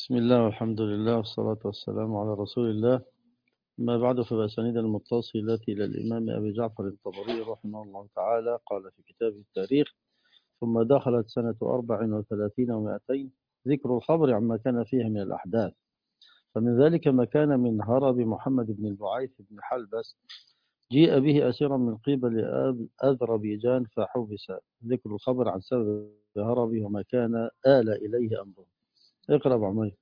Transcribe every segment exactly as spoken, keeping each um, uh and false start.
بسم الله والحمد لله والصلاة والسلام على رسول الله. ما بعد، فبأسانيد المتصلة إلى الإمام أبي جعفر الطبري رحمه الله تعالى قال في كتابه التاريخ: ثم دخلت سنة أربع وثلاثين ومائتين ذكر الخبر عما كان فيه من الأحداث، فمن ذلك ما كان من هرب محمد بن البعيث بن حلبس، جيء به أسيرا من قبل أذربيجان فحبس. ذكر الخبر عن سبب هربه وما كان آل إليه أمره. اقرأ أبو عمير.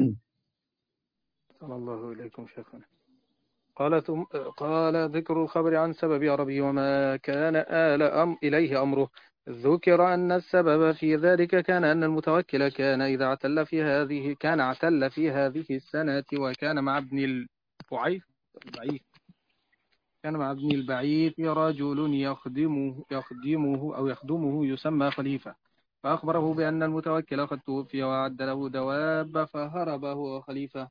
صلى الله إليكم شيخنا. قال ثم قال ذكر الخبر عن سبب هربه وما كان آل أم إليه أمره. ذكر أن السبب في ذلك كان أن المتوكل كان إذا اعتل في هذه كان اعتل في هذه السنة، وكان مع ابن البعيث البعيث كان مع ابن البعيث رجل يخدمه يخدمه أو يخدمه يسمى خليفة، فأخبره بأن المتوكل قد توفي وأعد له دواب، فهرب هو وخليفة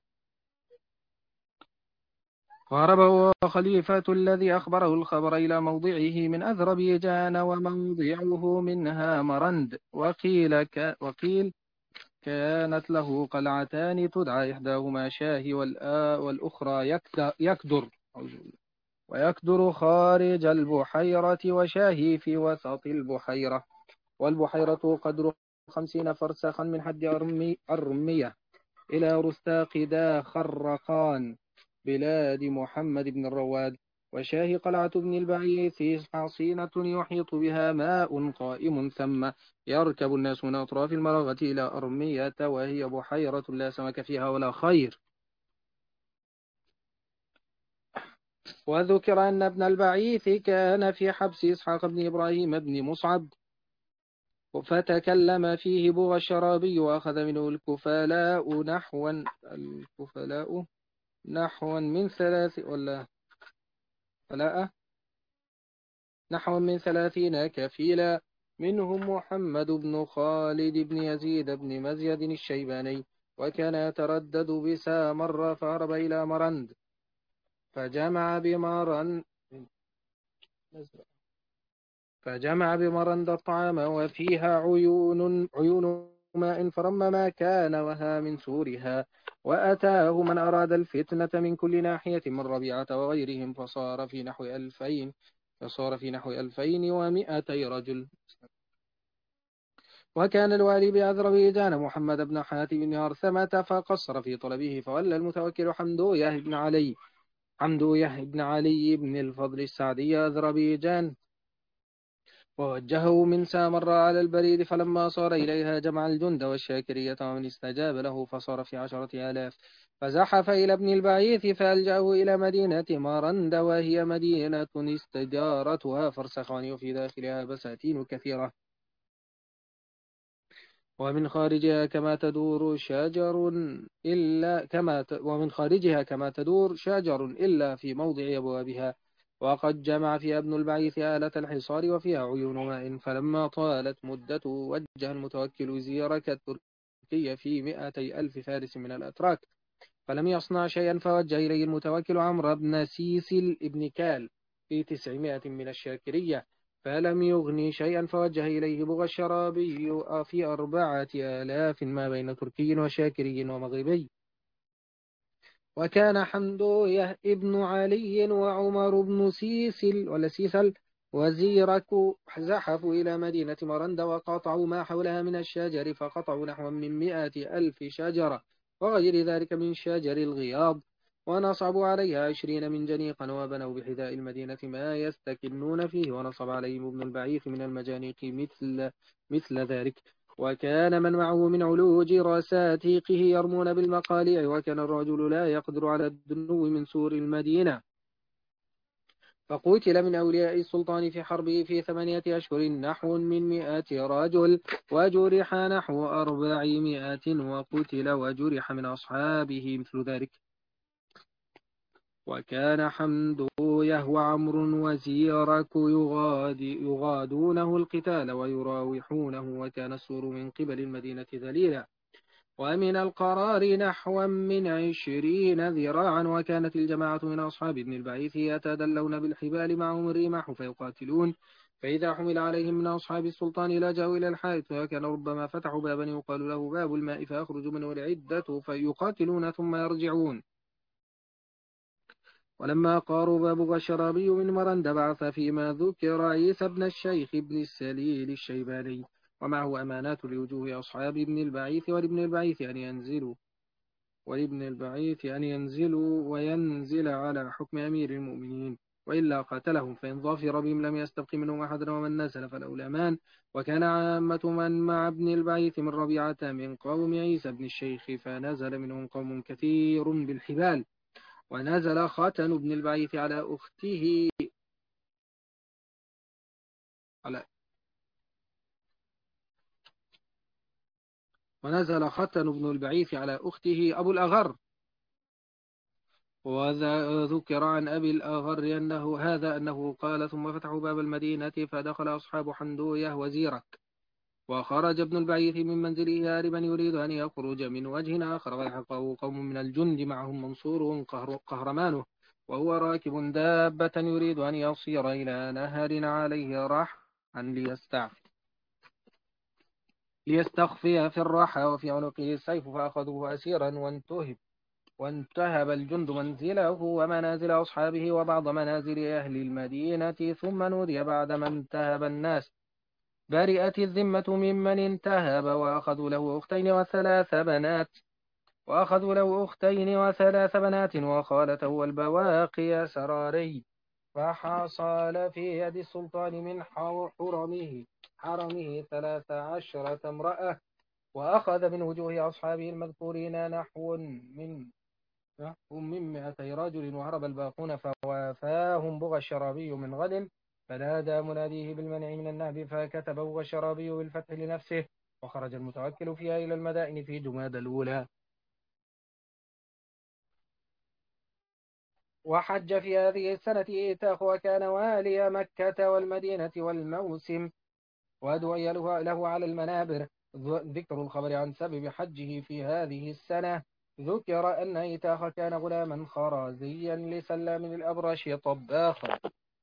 فهرب هو خليفة الذي أخبره الخبر إلى موضعه من أذربيجان، وموضعه منها مرند. وقيل, ك وقيل كانت له قلعتان تدعى إحداهما شاهي والأخرى يكدر ويكدر خارج البحيرة، وشاهي في وسط البحيرة، والبحيرة قدر خمسين فرسخا من حد أرمي أرمية إلى رستاق دا خرقان بلاد محمد بن الرواد. وشاهي قلعة ابن البعيث حصينة يحيط بها ماء قائم ثم يركب الناس من أطراف المرغة إلى أرمية، وهي بحيرة لا سمك فيها ولا خير. وذكر أن ابن البعيث كان في حبس إسحاق بن إبراهيم بن مصعب، فتكلم فيه بغى الشرابي وأخذ منه الكفلاء نحوا الكفلاء نحوا من ثلاث ولا فلاء نحو من ثلاثين كفيلا، منهم محمد بن خالد بن يزيد بن مزيد الشيباني، وكان يتردد بسامر فهرب إلى مرند فجمع بمرند فجمع بمرند الطعام وفيها عيون عيون ماء فرم ما كان وها من سورها، وأتاه من أراد الفتنة من كل ناحية من ربيعة وغيرهم، فصار في نحو ألفين فصار في نحو ألفين ومائتي رجل. وكان الوالي بأذربيجان محمد بن حاتم بن هرثمة، فقصر في طلبه، فولى المتوكل حمدويه بن علي حمدويه بن علي بن الفضل السعدي أذربيجان، ووجهه من سامر على البريد، فلما صار إليها جمع الجند والشاكرية ومن استجاب له، فصار في عشرة آلاف، فزحف إلى ابن البعيث فألجأه إلى مدينة مرند، وهي مدينة استدارتها فرسخان وفي داخلها بساتين كثيرة، ومن خارجها كما تدور شجر إلا كما ت... ومن خارجها كما تدور شجر إلا في موضع أبوابها. وقد جمع فيها ابن البعيث آلة الحصار وفيها عيون ماء. فلما طالت مدته وجه المتوكل زيرك التركية في مئتي ألف فارس من الأتراك، فلم يصنع شيئا، فوجه إليه المتوكل عمرو بن سيسل ابن كال في تسعمائة من الشاكرية، فلم يغني شيئا، فوجه إليه بغى الشرابي في أربعة آلاف ما بين تركي وشاكري ومغربي. وكان حمدويه ابن علي وعمر بن سيسل ولا سيسل وزيرك زحفوا إلى مدينة مرند، وقطعوا ما حولها من الشجر، فقطعوا نحو من مئة ألف شجرة وغير ذلك من شجر الغياض، ونصبوا عليها عشرين من جنيقا، وبنوا بحذاء المدينة ما يستكنون فيه، ونصب عليهم ابن البعيث من المجانيق مثل, مثل ذلك. وكان من معه من علوج رساتيقه يرمون بالمقاليع، وكان الرجل لا يقدر على الدنو من سور المدينة، فقتل من أولياء السلطان في حربه في ثمانية أشهر نحو من مئة رجل، وجرح نحو أربعمائة، وقتل وجرح من أصحابه مثل ذلك. وكان حمدويه وعمر وزيرك يغاد يغادونه القتال ويراوحونه، وكان السور من قبل المدينة ذليلا، ومن القرار نحو من عشرين ذراعا. وكانت الجماعة من أصحاب ابن البعيث يتدلون بالحبال معهم الرماح فيقاتلون فإذا حمل عليهم من أصحاب السلطان لجأوا إلى الحائط، وكان ربما فتحوا بابا يقال له باب الماء فيخرج منه العدة فيقاتلون ثم يرجعون. ولما قارب بغى الشرابي من مرند بعث فيما ذكر عيسى بن الشيخ بن السليل الشيباني، ومعه أمانات لوجوه أصحاب ابن البعيث ولابن البعيث أن ينزلوا ولابن البعيث أن ينزلوا وينزل على حكم أمير المؤمنين، وإلا قاتلهم، فإن ظافر بهم لم يستبق منهم أحدا، ومن نزل فالأولمان. وكان عامة من مع ابن البعيث من ربيعة من قوم عيسى بن الشيخ، فنزل منهم قوم كثير بالحبال. ونزل ختن ابن البعيث على أخته على ونزل ختن ابن البعيث على أخته أبو الأغر. وذكر عن أبي الأغر أنه هذا أنه قال: ثم فتحوا باب المدينة فدخل أصحاب حندوية وزيرك، وخرج ابن البعيث من منزله هاربا يريد أن يخرج من وجه آخر، ولحقه قوم من الجند معهم منصور قهرمانه، وهو راكب دابة يريد أن يصير إلى نهر عليه رحا ليستعفي ليستخفي في الرحى، وفي عنقه السيف، فأخذوه أسيرا وانتهب وانتهب الجند منزله ومنازل أصحابه وبعض منازل أهل المدينة، ثم نودي بعدما انتهب الناس: برئت الذمة ممن انتهب. وأخذوا له أختين وثلاث بنات وأخذوا له أختين وثلاث بنات وخالته والبواقي سراري. فحصل في يد السلطان من حرمه حرمه ثلاث عشرة امرأة، وأخذ من وجوه أصحابه المذكورين نحو من هم من مئتي رجل، وهرب الباقون فوافاهم بغى الشرابي من غد، فنادى مناديه بالمنع من النهب، فكتب بغى الشرابي بالفتح لنفسه، وخرج المتوكل فيها إلى المدائن في جماد الأولى. وحج في هذه السنة إيتاخ، وكان والي مكة والمدينة والموسم، ودعي له على المنابر. ذكر الخبر عن سبب حجه في هذه السنة: ذكر أن إيتاخ كان غلاما خرازيا لسلام الأبرش طباخا،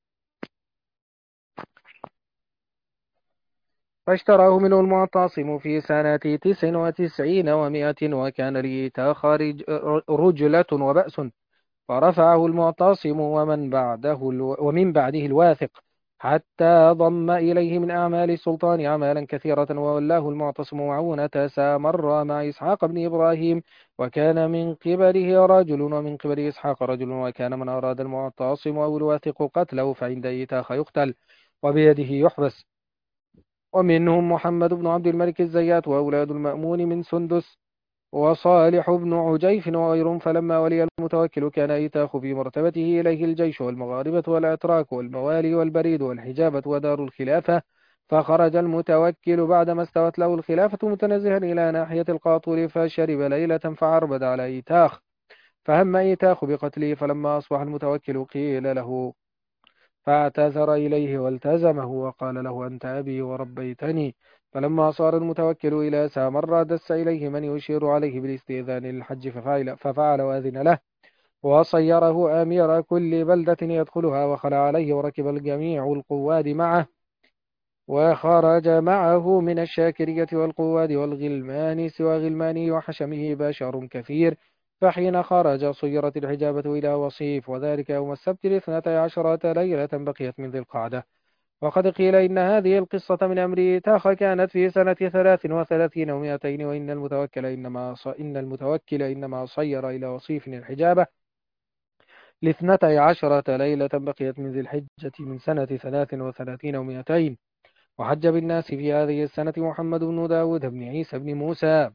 فاشتراه منه المعتصم في سنة تسع وتسعين ومائة، وكان لإيتاخ رجلة وبأس، فرفعه المعتصم ومن بعده ومن بعده الواثق، حتى ضم إليه من أعمال السلطان أعمالا كثيرة، وولاه المعتصم معونة سامر مع إسحاق بن إبراهيم، وكان من قبله رجل ومن قبل إسحاق رجل، وكان من أراد المعتصم أو الواثق قتله فعند إيتاخ يقتل وبيده يحبس. ومنهم محمد بن عبد الملك الزيات وأولاد المأمون من سندس وصالح بن عجيف وغيرهم. فلما ولي المتوكل كان إيتاخ في مرتبته إليه الجيش والمغاربة والأتراك والموالي والبريد والحجابة ودار الخلافة، فخرج المتوكل بعدما استوت له الخلافة متنزها إلى ناحية القاطور، فشرب ليلة فعربد على إيتاخ، فهم إيتاخ بقتله. فلما أصبح المتوكل قيل له، فاعتذر إليه والتزمه وقال له: أنت أبي وربيتني. فلما صار المتوكل إلى سامر دس إليه من يشير عليه بالاستئذان للحج، ففعل, ففعل وأذن له، وصيره أمير كل بلدة يدخلها، وخلع عليه وركب الجميع القواد معه، وخرج معه من الشاكرية والقواد والغلمان سوى غلمانه وحشمه بشر كثير. فحين خرج صيرت الحجابة إلى وصيف، وذلك يوم السبت الاثنتي عشرة ليلة بقيت من ذي القعدة. وقد قيل إن هذه القصة من أمر إيتاخ كانت في سنة ثلاث وثلاثين ومائتين، وإن المتوكل إنما إن المتوكل إنما صير إلى وصيف الحجابة لاثنتي عشرة ليلة بقيت من ذي الحجة من سنة ثلاث وثلاثين ومائتين. وحج بالناس في هذه السنة محمد بن داود بن عيسى بن موسى.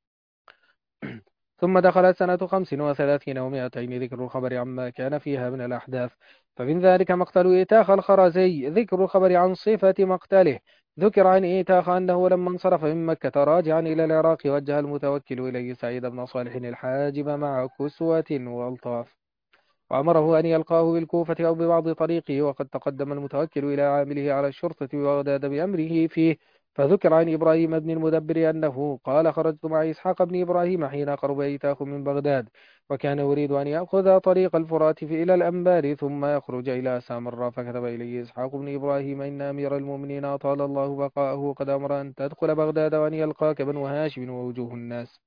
ثم دخلت سنة خمس وثلاثين ومائتين. ذكر الخبر عما كان فيها من الأحداث: فمن ذلك مقتل إيتاخ الخرزي. ذكر الخبر عن صفة مقتله: ذكر عن إيتاخ أنه لما انصرف من مكة راجعا إلى العراق وجه المتوكل إليه سعيد بن صالح الحاجب مع كسوة والطاف، وأمره أن يلقاه بالكوفة أو ببعض طريقه، وقد تقدم المتوكل إلى عامله على الشرطة ببغداد بأمره فيه، فذكر عن إبراهيم بن المدبر أنه قال خرجت مع إسحاق بن إبراهيم حين قرب إيتاخ من بغداد، وكان يريد أن يأخذ طريق الفرات في إلى الأنبار ثم يخرج إلى سامرة، فكتب إليه إسحاق بن إبراهيم إن أمير المؤمنين أطال الله بقاءه قد أمر أن تدخل بغداد وأن يلقاك بنو هاشم ووجوه الناس،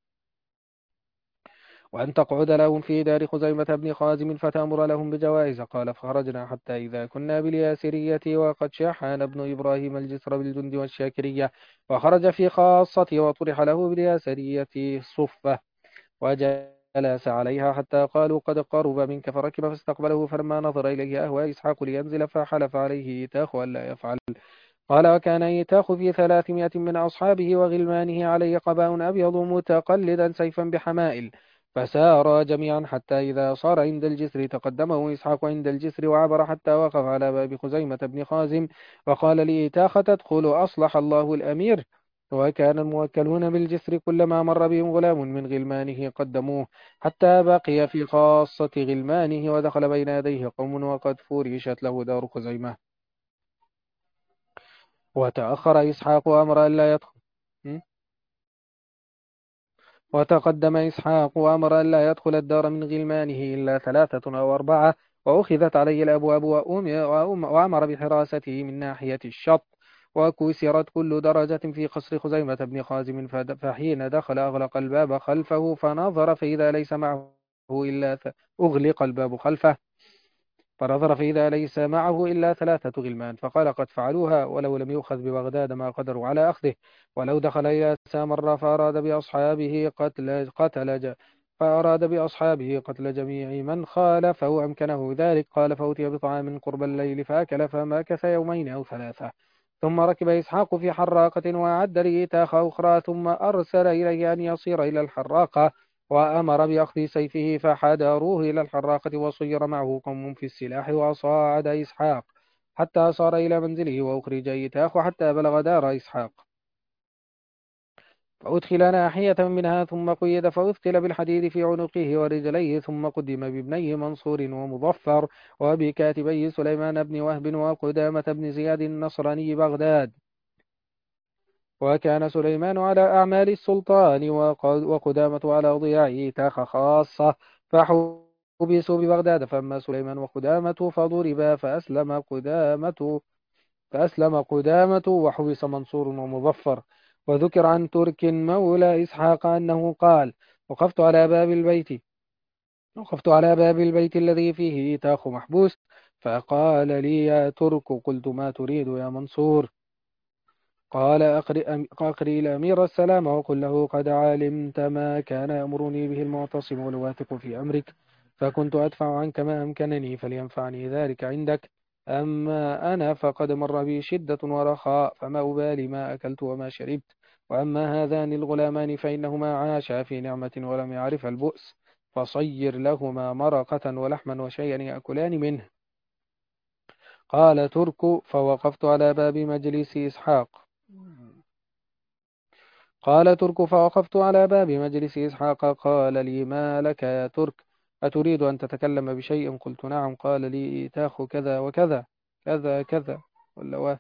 وأن تقعد لهم في دار خزيمة بن خازم فتأمر لهم بجوائز. قال فخرجنا حتى إذا كنا بالياسرية وقد شاحن ابن إبراهيم الجسر بالجند والشاكرية، وخرج في خاصته وطرح له بالياسرية صفة وجلس عليها حتى قالوا قد قرب منك، فركب فاستقبله، فلما نظر إليه أهوى إسحاق لينزل فحلف عليه إيتاخ ألا يفعل. قال وكان إيتاخ في ثلاثمائة من أصحابه وغلمانه عليه قباء أبيض متقلدا سيفا بحمائل، فسارا جميعا حتى إذا صار عند الجسر تقدمه إسحاق عند الجسر وعبر حتى وقف على باب خزيمة بن خازم، وقال لإيتاخ تدخل أصلح الله الأمير. وكان الموكلون بالجسر كلما مر بهم غلام من غلمانه قدموه حتى بقي في خاصة غلمانه، ودخل بين يديه قوم وقد فرشت له دار خزيمة. وتأخر إسحاق أمر ألا يدخل م? وتقدم إسحاق وأمر ألا يدخل الدار من غلمانه إلا ثلاثة أو أربعة، وأخذت عليه الأبواب وأم- وأمر بحراسته من ناحية الشط، وكسرت كل درجة في قصر خزيمة بن خازم، فد- فحين دخل أغلق الباب خلفه فنظر فإذا ليس معه إلا ث... أغلق الباب خلفه فنظر فإذا ليس معه إلا ثلاثة غلمان، فقال قد فعلوها، ولو لم يؤخذ ببغداد ما قدروا على أخذه. ولو دخل إلى سامرة فأراد بأصحابه قتل قتل ج... فأراد بأصحابه قتل جميع من خالفه أمكنه ذلك. قال فأتي بطعام قرب الليل فأكل، فمكث يومين أو ثلاثة، ثم ركب إسحاق في حراقة وأعد لإيتاخ أخرى، ثم أرسل إليه أن يصير إلى الحراقة، وأمر بأخذ سيفه فحدروه إلى الحراقة، وصير معه قوم في السلاح، وصاعد إسحاق حتى صار إلى منزله، وأخرج إيتاخ حتى بلغ دار إسحاق، فأدخل ناحية منها ثم قيد، فأثقل بالحديد في عنقه ورجليه، ثم قدم بابنيه منصور ومظفر وبكاتبي سليمان بن وهب وقدامة بن زياد النصراني بغداد. وكان سليمان على أعمال السلطان وقدامة على ضياع إيتاخ خاصة، فحبسوا ببغداد، فأما سليمان وقدامة فضربا فأسلم قدامة فأسلم قدامة وحبس منصور ومظفر. وذكر عن ترك مولى إسحاق أنه قال وقفت على باب البيت وقفت على باب البيت الذي فيه إيتاخ محبوس، فقال لي يا ترك، قلت ما تريد يا منصور؟ قال أقرئ, أقرئ الأمير السلام وقل له قد علمت ما كان يأمرني به المعتصم والواثق في أمرك، فكنت أدفع عنك ما أمكنني، فلينفعني ذلك عندك. أما أنا فقد مر بي شدة ورخاء، فما أبالي ما أكلت وما شربت. وأما هذان الغلامان فإنهما عاشا في نعمة ولم يعرف البؤس، فصير لهما مرقة ولحما وشيئا يأكلان منه. قال ترك فوقفت على باب مجلس إسحاق قال ترك فوقفت على باب مجلس إسحاق قال لي ما لك يا ترك، أتريد أن تتكلم بشيء؟ قلت نعم. قال لي إتاخ كذا وكذا كذا كذا ولا و...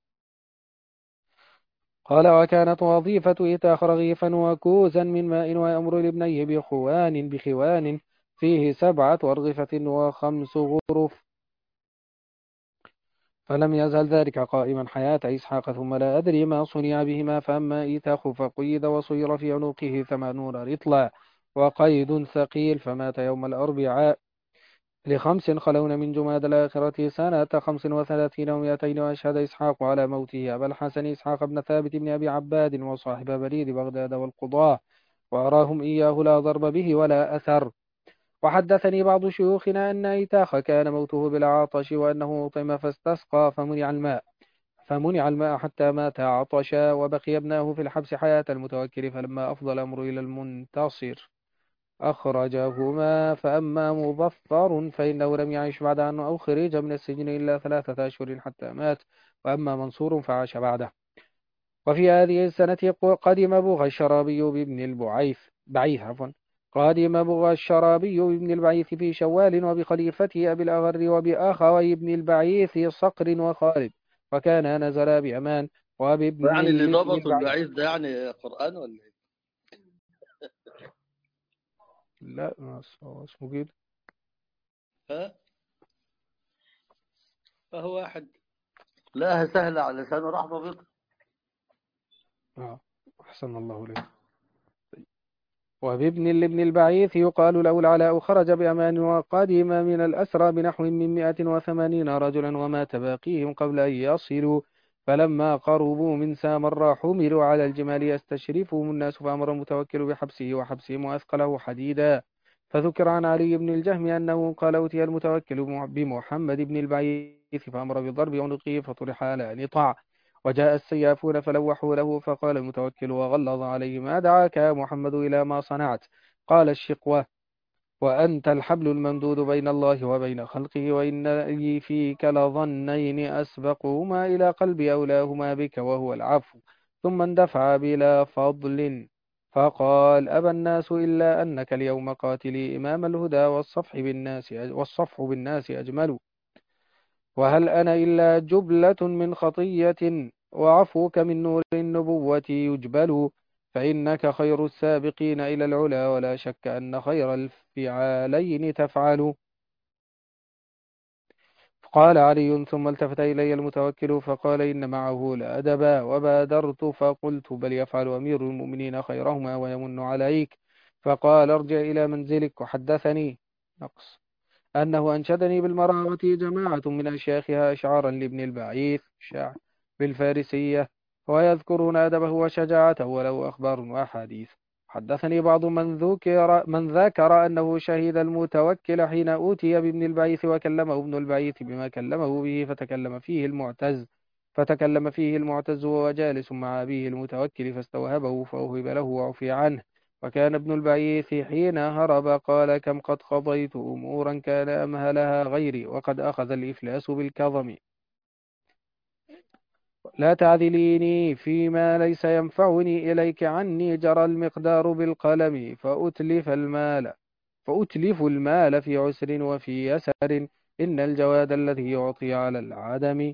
قال وكانت وظيفة إتاخ رغيفا وكوزا من ماء، ويأمر لابنيه بخوان بخوان فيه سبعة أرغفة وخمس غرف، فلم يزل ذلك قائما حياة إسحاق، ثم لا أدري ما صنع بهما. فأما إيتاخ فقيد وصير في عنقه ثمانون رطلا وقيد ثقيل، فمات يوم الأربعاء لخمس خلون من جماد الآخرة سنة خمس وثلاثين ومائتين. وأشهد إسحاق على موته أبا الحسن إسحاق بن ثابت بن أبي عباد وصاحب بريد بغداد والقضاة، وأراهم إياه لا ضرب به ولا أثر. وحدثني بعض شيوخنا أن إيتاخ كان موته بالعطش، وأنه أطعم فاستسقى فمنع الماء فمنع الماء حتى مات عطشا، وبقي ابناه في الحبس حياة المتوكل، فلما أفضى الأمر إلى المنتصر أخرجهما. فأما مظفر فإنه لم يعش بعد أن أخرج من السجن إلا ثلاثة أشهر حتى مات، وأما منصور فعاش بعده. وفي هذه السنة قدم بغى الشرابي بابن البعيث بعيث عفوا قادم بغى الشرابي بابن البعيث في شوال، وبخليفته أبي الأغر وبأخوي ابن البعيث صقر وخالد، وكان نزلا بأمان. وبابن يعني اللي لابن ضبطوا البعيد. البعيث ده يعني قرآن ولا ايه؟ لا ما هو اسمه كده. ها؟ فهو واحد لاها سهلة على لسانه راح ضابطها. آه. أحسن الله إليك. وبابن لابن البعيث يقال له العلاء خرج بأمان وقدم من الأسرى بنحو من مئة وثمانين رجلا ومات باقيهم قبل أن يصلوا. فلما قربوا من سامراء حملوا على الجمال يستشرفهم الناس فأمر المتوكل بحبسه وحبسهم وأثقله حديدا. فذكر عن علي بن الجهم أنه قال أوتي المتوكل بمحمد بن البعيث فأمر بضرب عنقه فطرح على نطاع. وجاء السيافون فلوحوا له فقال المتوكل وغلظ عليه ما دعاك يا محمد إلى ما صنعت؟ قال الشقوة وأنت الحبل الممدود بين الله وبين خلقه وإن لي فيك لظنين أسبقهما إلى قلبي أولاهما بك وهو العفو. ثم اندفع بلا فضل فقال أبى الناس إلا أنك اليوم قاتلي إمام الهدى والصفح بالناس والصفح بالناس أجمل. وهل أنا إلا جبلة من خطية وعفوك من نور النبوة يجبل. فإنك خير السابقين إلى العلا ولا شك أن خير الفعالين تفعل. قال علي ثم التفت إلي المتوكل فقال إن معه لأدبا وبادرت فقلت بل يفعل أمير المؤمنين خيرهما ويمن عليك. فقال ارجع إلى منزلك. وحدثني نقص أنه أنشدني بالمراوة جماعة من أشياخها أشعارا لابن البعيث الشاعر بالفارسية ويذكرون أدبه وشجاعته وله أخبار وأحاديث. حدثني بعض من ذكر من ذكر أنه شهد المتوكل حين أوتي بابن البعيث وكلمه ابن البعيث بما كلمه به فتكلم فيه المعتز فتكلم فيه المعتز وهو جالس مع أبيه المتوكل فاستوهبه فأوهب له وعفي عنه. وكان ابن البعيث حين هرب قال كم قد قضيت أمورا كان أمهلها غيري وقد أخذ الإفلاس بالكظم. لا تعذليني فيما ليس ينفعني إليك عني جرى المقدار بالقلم فأتلف المال فأتلف المال في عسر وفي يسر إن الجواد الذي يعطي على العدم.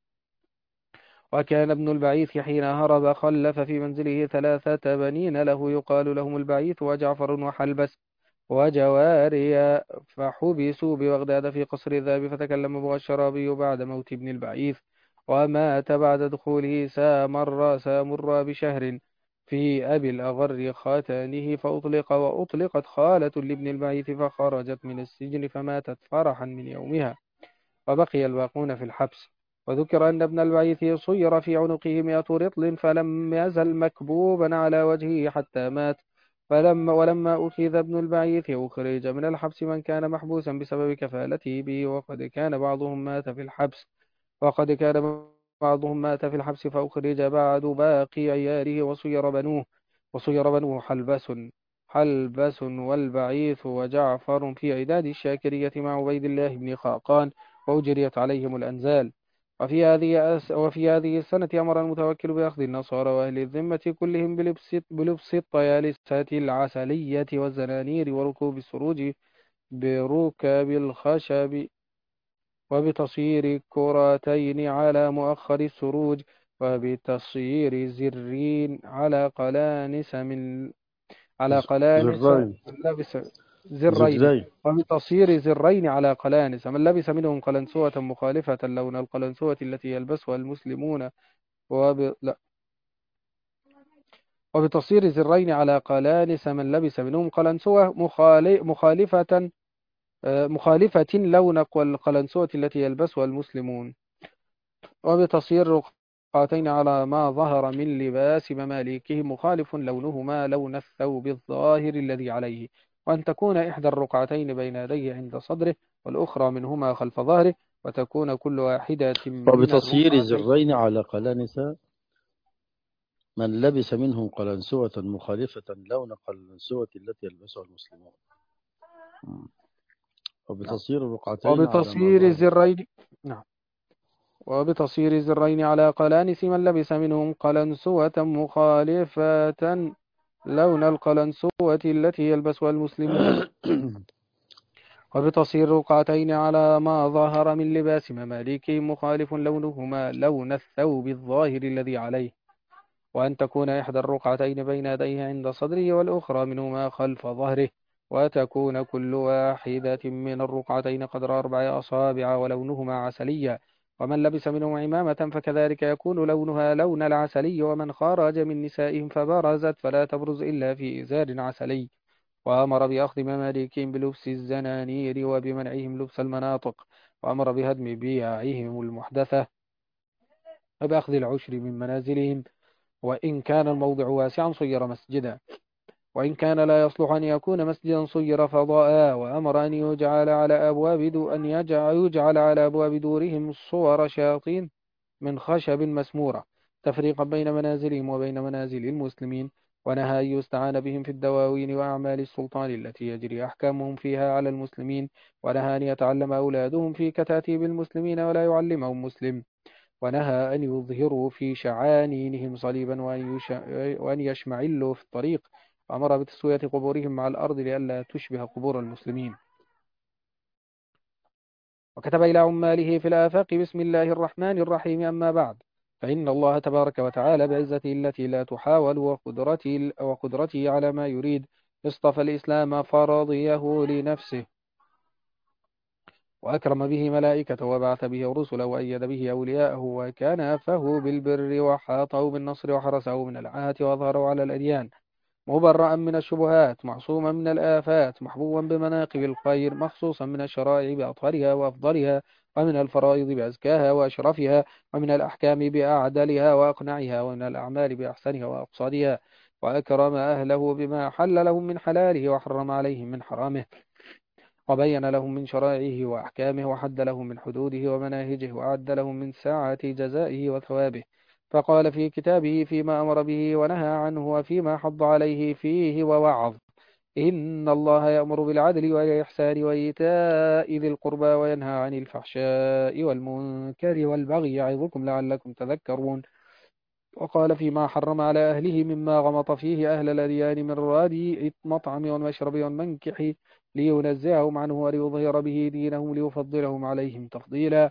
وكان ابن البعيث حين هرب خلف في منزله ثلاثة بنين له يقال لهم البعيث وجعفر وحلبس وجواريا فحبسوا ببغداد في قصر الذهب فتكلم أبو الشرابي بعد موت ابن البعيث ومات بعد دخوله سامر سامر بشهر في أبي الأغر خاتانه فأطلق وأطلقت خالة لابن البعيث فخرجت من السجن فماتت فرحا من يومها وبقي الباقون في الحبس. وذكر أن ابن البعيث صير في عنقه مئة رطل فلم يزل مكبوبا على وجهه حتى مات. فلما ولما أخذ ابن البعيث أخرج من الحبس من كان محبوسا بسبب كفالته به وقد كان بعضهم مات في الحبس وقد كان بعضهم مات في الحبس فأخرج بعد باقي عياله وصير بنوه وصير بنوه حلبس حلبس والبعيث وجعفر في عداد الشاكرية مع عبيد الله بن خاقان وأجريت عليهم الأنزال. وفي هذه أس وفي هذه السنة أمر المتوكل بأخذ النصارى وأهل الذمة كلهم بلبس بلبس الطيالسة العسلية والزنانير وركوب السروج بركاب الخشب وبتصير كرتين على مؤخر السروج وبتصير زرين على قلانس من على قلانس زرين من لبس زرين زرين وبتصير زرين على قلانس من لبس منهم قلنسوة مخالفة لون القلنسوة التي يلبسها المسلمون وب... لا وبتصير زرين على قلانس من لبس منهم قلنسوة مخالي... مخالفة آه، مخالفة لون القلنسوة التي يلبسها المسلمون وبتصير رقعتين على ما ظهر من لباس مماليكهم مخالف لونهما لون الثوب الظاهر الذي عليه وأن تكون إحدى الرقعتين بين يديه عند صدره والأخرى منهما خلف ظهره وتكون كل واحدة من وبتصيير الرقعتين زرين على قلانسة من لبس منهم قلنسوة مخالفة لون قلنسوة التي يلبسها المسلمون. مم. نعم. وبتصير رقعتين على ما وبتصير ظهر. زرين نعم وبتصير زرين على قلانس من لبس منهم قلنسوة مخالفة لون القلنسوة التي يلبسها المسلمون. وبتصير رقعتين على ما ظهر من لباس مماليكهم مخالف لونهما لون الثوب الظاهر الذي عليه، وأن تكون إحدى الرقعتين بين يديه عند صدره والأخرى منهما خلف ظهره، وتكون كل واحدة من الرقعتين قدر أربع أصابع ولونهما عسليا. ومن لبس منهم عمامة فكذلك يكون لونها لون العسلي، ومن خرج من نسائهم فبرزت فلا تبرز إلا في إزار عسلي. وأمر بأخذ مماليكهم بلبس الزنانير وبمنعهم لبس المناطق، وأمر بهدم بياعهم المحدثة وبأخذ العشر من منازلهم، وإن كان الموضع واسعا صير مسجدا، وإن كان لا يصلح أن يكون مسجدا صير فضاء. وأمر أن يجعل على أبواب دو أن يجعل, يجعل على أبواب دورهم صور شياطين من خشب مسمورة تفريقا بين منازلهم وبين منازل المسلمين. ونهى أن يستعان بهم في الدواوين وأعمال السلطان التي يجري أحكامهم فيها على المسلمين. ونهى أن يتعلم أولادهم في كتاتيب المسلمين ولا يعلمهم مسلم. ونهى أن يظهروا في شعانينهم صليبا وأن, يش... وأن يشمعلوا في الطريق. وأمر بتسوية قبورهم مع الأرض لئلا تشبه قبور المسلمين. وكتب إلى عماله في الآفاق بسم الله الرحمن الرحيم. أما بعد، فإن الله تبارك وتعالى بعزته التي لا تحاول وقدرته, وقدرته على ما يريد اصطفى الإسلام فرضيه لنفسه، وأكرم به ملائكته وبعث به رسله وأيد به أولياءه، وكان أفه بالبر وحاطه بالنصر وحرسه من العاهة وأظهره على الأديان، مبرأ من الشبهات معصوما من الآفات محبوبا بمناقب الخير مخصوصا من الشرائع بأطهرها وأفضلها، ومن الفرائض بأزكاها وأشرفها، ومن الأحكام بأعدلها وأقنعها، ومن الأعمال بأحسنها وأقصادها. وأكرم أهله بما حل لهم من حلاله وحرم عليهم من حرامه، وبين لهم من شرائعه وأحكامه، وحد لهم من حدوده ومناهجه، وأعد لهم من ساعة جزائه وثوابه. فقال في كتابه فيما أمر به ونهى عنه وفيما حض عليه فيه ووعظ: إن الله يأمر بالعدل والإحسان وإيتاء ذي القربى وينهى عن الفحشاء والمنكر والبغي يعظكم لعلكم تذكرون. وقال فيما حرم على أهله مما غمط فيه أهل الأديان من رادي المطعم والمشرب والمنكح لينزعهم عنه وليظهر به دينهم ليفضلهم عليهم تفضيلا.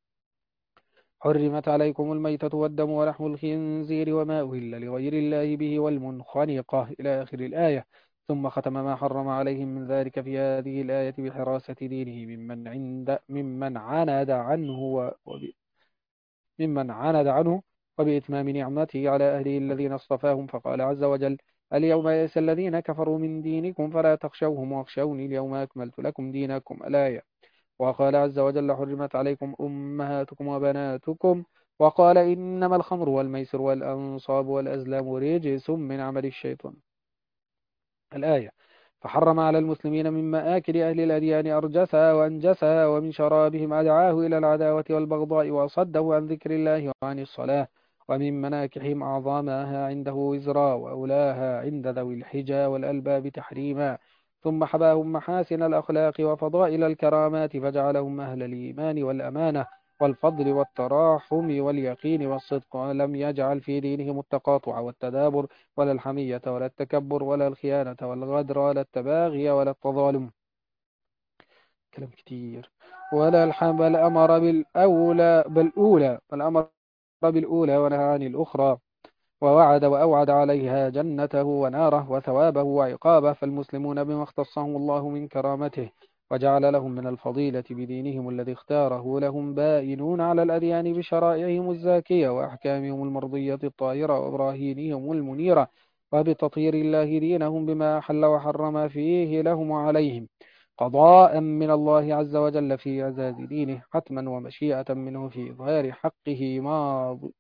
حرمت عليكم الميتة والدم ولحم الخنزير وما أهل لغير الله به والمنخنقة إلى آخر الآية. ثم ختم ما حرم عليهم من ذلك في هذه الآية بحراسة دينه ممن عند ممن عاند عنه و... ممن عاند عنه وبإتمام نعمته على أهله الذين اصطفاهم. فقال عز وجل: اليوم يئس الذين كفروا من دينكم فلا تخشوهم واخشوني اليوم أكملت لكم دينكم الآية. وقال عز وجل: حرمت عليكم أمهاتكم وبناتكم. وقال: إنما الخمر والميسر والأنصاب والأزلام رجس من عمل الشيطان الآية. فحرم على المسلمين من مآكل أهل الأديان أرجسها وأنجسها، ومن شرابهم أدعاه إلى العداوة والبغضاء وصده عن ذكر الله وعن الصلاة، ومن مناكحهم أعظمها عنده وزرا وأولاها عند ذوي الحجى والألباب تحريما. ثم حباهم محاسن الأخلاق وفضائل الكرامات فجعلهم أهل الإيمان والأمانة والفضل والتراحم واليقين والصدق، ولم يجعل في دينهم التقاطع والتدابر ولا الحمية ولا التكبر ولا الخيانة والغدر ولا التباغي ولا التظالم. كلام كتير. ولا الحم بل أمر بالأولى بالأولى بل أمر بالأولى ونهى عن الأخرى، ووعد وأوعد عليها جنته وناره وثوابه وعقابه. فالمسلمون بما اختصهم الله من كرامته وجعل لهم من الفضيلة بدينهم الذي اختاره لهم بائنون على الأديان بشرائعهم الزاكية وأحكامهم المرضية الطاهرة وإبراهيمهم المنيرة، وبتطهير الله دينهم بما أحل وحرم فيه لهم وعليهم، قضاء من الله عز وجل في إعزاز دينه، حتما ومشيئة منه في إظهار حقه ماض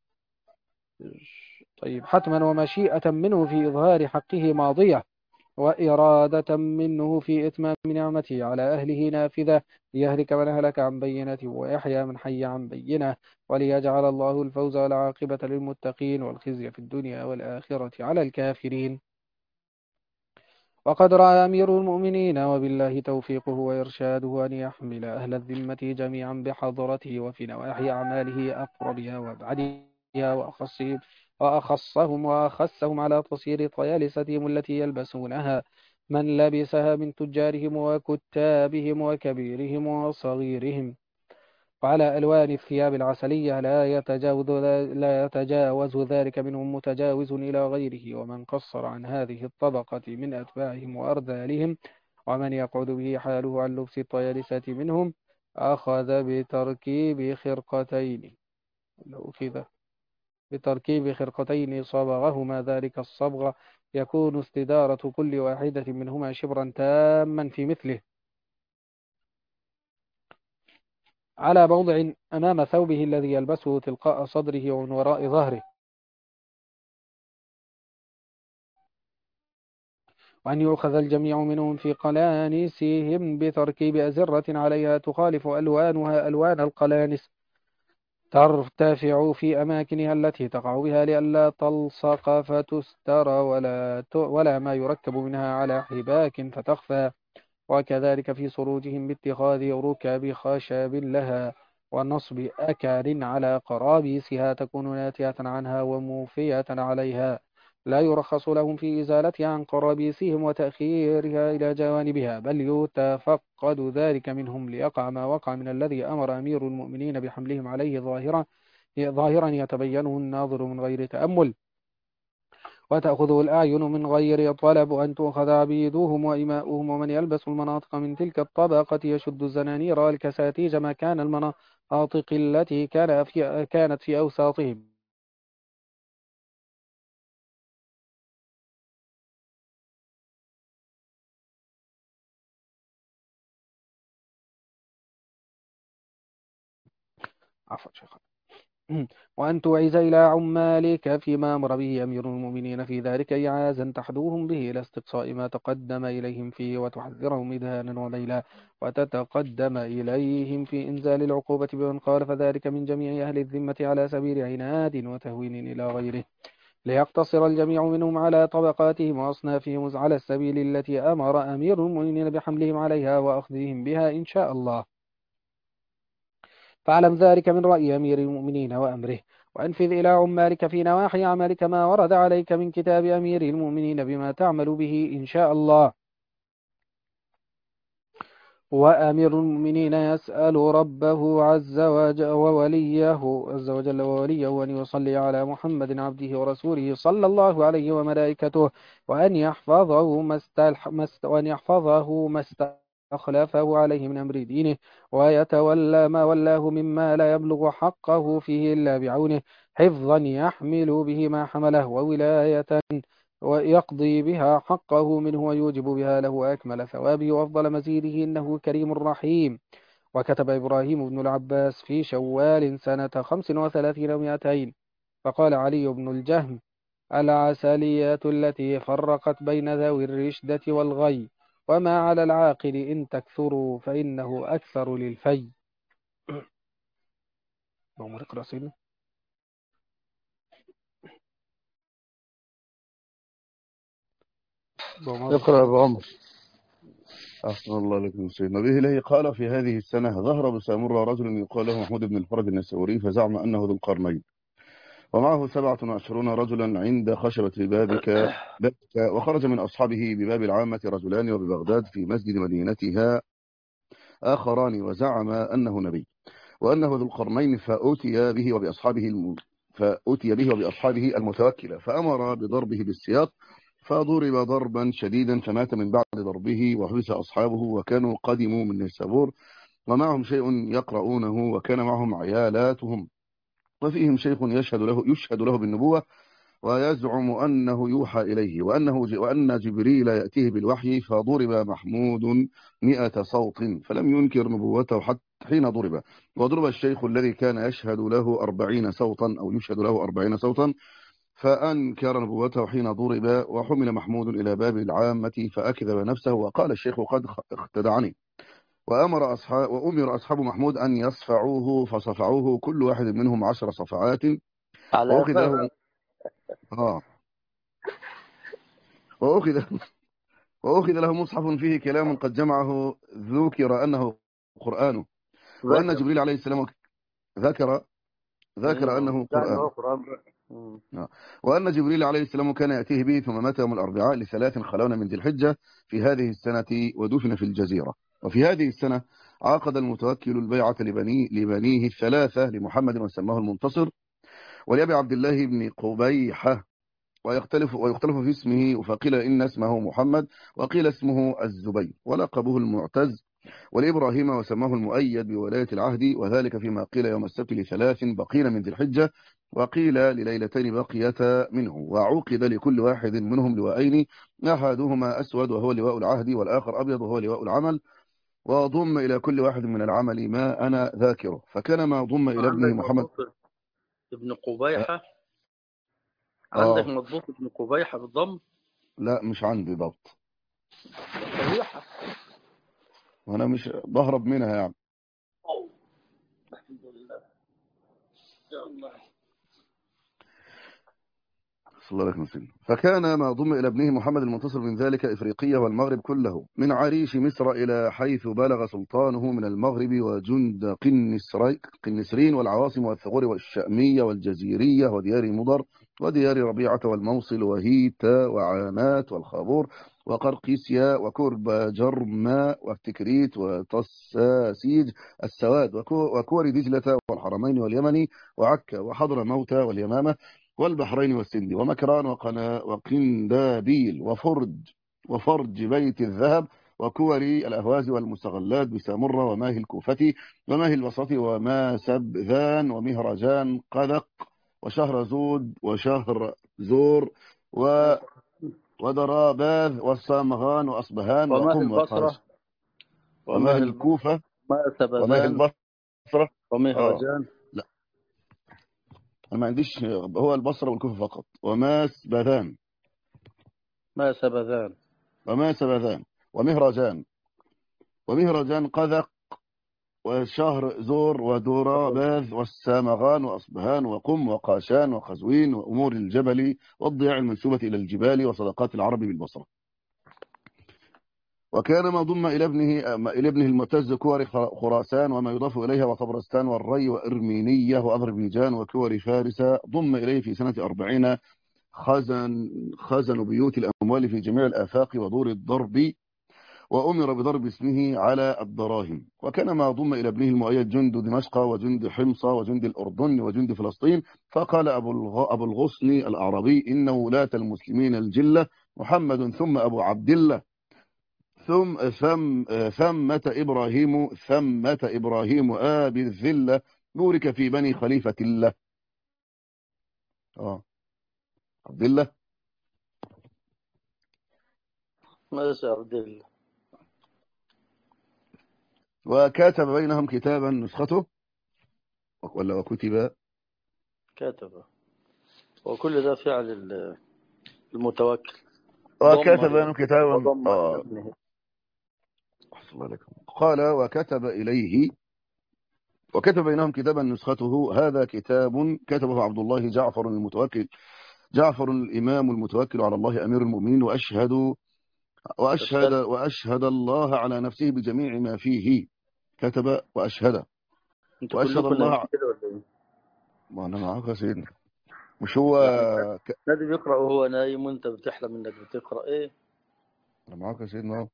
طيب حتما ومشيئة منه في إظهار حقه ماضية، وإرادة منه في إتمام نعمته على أهله نافذة، ليهلك من هلك عن بينة ويحيى من حي عن بينة، وليجعل الله الفوز والعاقبة للمتقين والخزي في الدنيا والآخرة على الكافرين. وقد رأى أمير المؤمنين وبالله توفيقه وإرشاده أن يحمل أهل الذمة جميعا بحضرته وفي نواحي أعماله أقربها وأبعدها وأخصهم وأخصهم وأخصهم على تصير طيالستهم التي يلبسونها من لبسها من تجارهم وكتابهم وكبيرهم وصغيرهم. وعلى ألوان الثياب العسلية لا يتجاوز, لا يتجاوز ذلك منهم متجاوز إلى غيره. ومن قصر عن هذه الطبقة من أتباعهم وأرذالهم ومن يقعد به حاله عن لبس الطيالسة منهم أخذ بتركيب خرقتين لو أخذ بتركيب خرقتين صبغهما ذلك الصبغ يكون استدارة كل واحدة منهما شبرا تاما في مثله على موضع أمام ثوبه الذي يلبسه تلقاء صدره ومن وراء ظهره. وأن يؤخذ الجميع منهم في قلانسهم بتركيب أزرة عليها تخالف ألوانها ألوان القلانس ترتفع في أماكنها التي تقع بها لئلا تلصق فتستر ولا, ولا ما يركب منها على حباك فتخفى. وكذلك في صروجهم باتخاذ ركاب خشب لها ونصب أكار على قرابيسها تكون ناتئة عنها وموفية عليها لا يرخص لهم في إزالتها عن قرابيسهم وتأخيرها إلى جوانبها بل يتفقد ذلك منهم ليقع ما وقع من الذي أمر أمير المؤمنين بحملهم عليه ظاهرا ظاهرا يتبينه الناظر من غير تأمل وتأخذه الأعين من غير طلب أن تؤخذ عبيدهم وإماؤهم. ومن يلبس المناطق من تلك الطبقة يشد الزنانير والكساتيج مكان المناطق التي كان في كانت في أوساطهم. عفوا شيخ. وأن توعز إلى عمالك فيما أمر به أمير المؤمنين في ذلك إعازا تحدوهم به إلى استقصاء ما تقدم إليهم فيه وتحذرهم إذهانا وميلا وتتقدم إليهم في إنزال العقوبة بمن خالف ذلك من جميع أهل الذمة على سبيل عناد وتهوين إلى غيره ليقتصر الجميع منهم على طبقاتهم وأصنافهم على السبيل التي أمر أمير المؤمنين بحملهم عليها وأخذهم بها إن شاء الله. فاعلم ذلك من رأي أمير المؤمنين وأمره وأنفذ إلى عمالك في نواحي عملك ما ورد عليك من كتاب أمير المؤمنين بما تعمل به إن شاء الله. وأمير المؤمنين يسأل ربه عز وجل ووليه عز وجل ووليه أن يصلي على محمد عبده ورسوله صلى الله عليه وملائكته وأن يحفظه ما وأن يحفظه ما استخلفه عليه من أمر دينه ويتولى ما ولاه مما لا يبلغ حقه فيه إلا بعونه حفظا يحمل به ما حمله وولاية ويقضي بها حقه منه ويوجب بها له أكمل ثوابه وأفضل مزيده إنه كريم رحيم. وكتب إبراهيم بن العباس في شوال سنة خمس وثلاثين ومائتين فقال علي بن الجهم العسلية التي فرقت بين ذوي الرشدة والغي وما على العاقل إن تكثروا فإنه أكثر للفي. اقرأ يا أبو عمر. أحسن الله لكم سيدنا به إليه قال في هذه السنة ظهر بسامرة رجل يقال له محمود بن الفرج النسوري فزعم أنه ذو القرنين ومعه سبعة وعشرون رجلا عند خشبة بابك بابك وخرج من أصحابه بباب العامة رجلان وببغداد في مسجد مدينتها آخران وزعم أنه نبي وأنه ذو القرنين فأتي به وبأصحابه الم... فأتي به وبأصحابه المتوكلة فأمر بضربه بالسياط فضرب ضربا شديدا فمات من بعد ضربه وحبس أصحابه وكانوا قدموا من نيسابور ومعهم شيء يقرؤونه وكان معهم عيالاتهم وفيهم شيخ يشهد له يشهد له بالنبوة ويزعم أنه يوحى إليه وأنه وأن جبريل يأتيه بالوحي فضرب محمود مئة صوت فلم ينكر نبوته حتى حين ضرب وضرب الشيخ الذي كان يشهد له أربعين صوتا أو يشهد له أربعين صوتا فأنكر نبوته حين ضرب وحمل محمود إلى باب العامة فأكذب نفسه وقال الشيخ قد اختدعني وأمر أصحاب وأمر أصحاب محمود أن يصفعوه فصفعوه كل واحد منهم عشر صفعات على وأخذ أساس له آه وأخذ وأخذ له مصحف فيه كلام قد جمعه ذكر أنه قرآنه وأن ذكر جبريل عليه السلام ذكر ذكر أنه كان قرآن هو قرآن مم. وأن جبريل عليه السلام كان يأتيه به ثم مات يوم الأربعاء لثلاث خلون من ذي الحجة في هذه السنة ودفن في الجزيرة. وفي هذه السنة عقد المتوكل البيعة لبني لبنيه الثلاثة لمحمد وسماه المنتصر، ولأبي عبد الله بن قبيحة، ويختلف ويختلف في اسمه، فقيل إن اسمه محمد وقيل اسمه الزبير، ولقبه المعتز، ولإبراهيم وسماه المؤيد بولاية العهد، وذلك فيما قيل يوم السبت لثلاث بقين من ذي الحجة، وقيل لليلتين بقيتا منه. وعقد لكل واحد منهم لواءين، أحدهما أسود وهو لواء العهد، والآخر أبيض وهو لواء العمل، وضم إلى كل واحد من العمل ما أنا ذاكره. فكان ما ضم إلى ابنه عندك محمد. مضبوط ابن آه, قبيحة؟ عندك آه مضبوط ابن قبيحة بالضم؟ لا مش عندي ضبط، قبيحة. وأنا مش بهرب منها يعني. أوه. الحمد لله. يا الله. صلى الله عليه وسلم. فكان ما ضم إلى ابنه محمد المنتصر من ذلك إفريقية والمغرب كله، من عريش مصر إلى حيث بلغ سلطانه من المغرب وجند قنسري- قنسرين والعواصم والثغور والشأمية والجزيرية وديار مضر وديار ربيعة والموصل وهيتا وعامات والخابور وقرقيسيا وكرب جرما والتكريت وتساسيج السواد وكو- وكور دجلة والحرمين واليمن وعكا وحضر موتى واليمامة والبحرين والسند ومكران وقنا وقندابيل وفرج وفرج بيت الذهب وكوري الأهواز والمستغلات بسامرة وماهي الكوفة وماهي البصرة وما سبذان ومهرجان قذق وشهر زود وشهر زور و ودراباذ والصامغان وأصبهان وما هي وقم البصرة؟ وقاش وما وماهي هي البصرة؟ الكوفة ما وماهي سبذان؟ البصرة. اه ومهرجان؟ لا، أنا ما عنديش، هو البصرة والكوفة فقط. وما سبذان ما سبذان؟ وما سبذان ومهرجان ومهرجان قذق وشهر زور ودراباذ والسامغان وأصبهان وقم وقاشان وقزوين وأمور الجبل والضياع المنسوبة إلى الجبال وصدقات العرب بالبصرة. وكان ما ضم إلى ابنه إلى ابنه المعتز كور خراسان وما يضاف إليها وطبرستان والري وإرمينية وأذربيجان وكور فارس. ضم إليه في سنة أربعين خزن خزن بيوت الأموال في جميع الآفاق ودور الضرب، وأمر بضرب اسمه على الدراهم. وكان ما ضم إلى ابنه المؤيد جند دمشق وجند حمص وجند الأردن وجند فلسطين. فقال أبو الغ... أبو الغصن الأعرابي إن ولاة المسلمين الجلة محمد ثم أبو عبد الله ثم ثم ثمة إبراهيم ثمة إبراهيم آبي الذلة بورك في بني خليفة الله. آه عبد الله. ما عبد الله. وكاتب بينهم كتابا نسخته ولا وكتب كاتب. وكل ده فعل المتوكل. ضم وكاتب إلى بينهم كتابا وضم إلى آه ابنه. أحسن الله عليكم. قال وكتب إليه وكتب بينهم كتابا نسخته. هذا كتاب كتبه عبد الله جعفر المتوكل جعفر الإمام المتوكل على الله أمير المؤمنين، وأشهد وأشهد تسأل. وأشهد الله على نفسه بجميع ما فيه. كتب وأشهد انتوا وأشهد كلكم نايمين الله. كده ولا ايه؟ ما أنا معاك يا سيدنا، مش هو يعني ك... نادي بيقرأ وهو نايم وانت بتحلم انك بتقرأ ايه؟ أنا معاك يا سيدنا.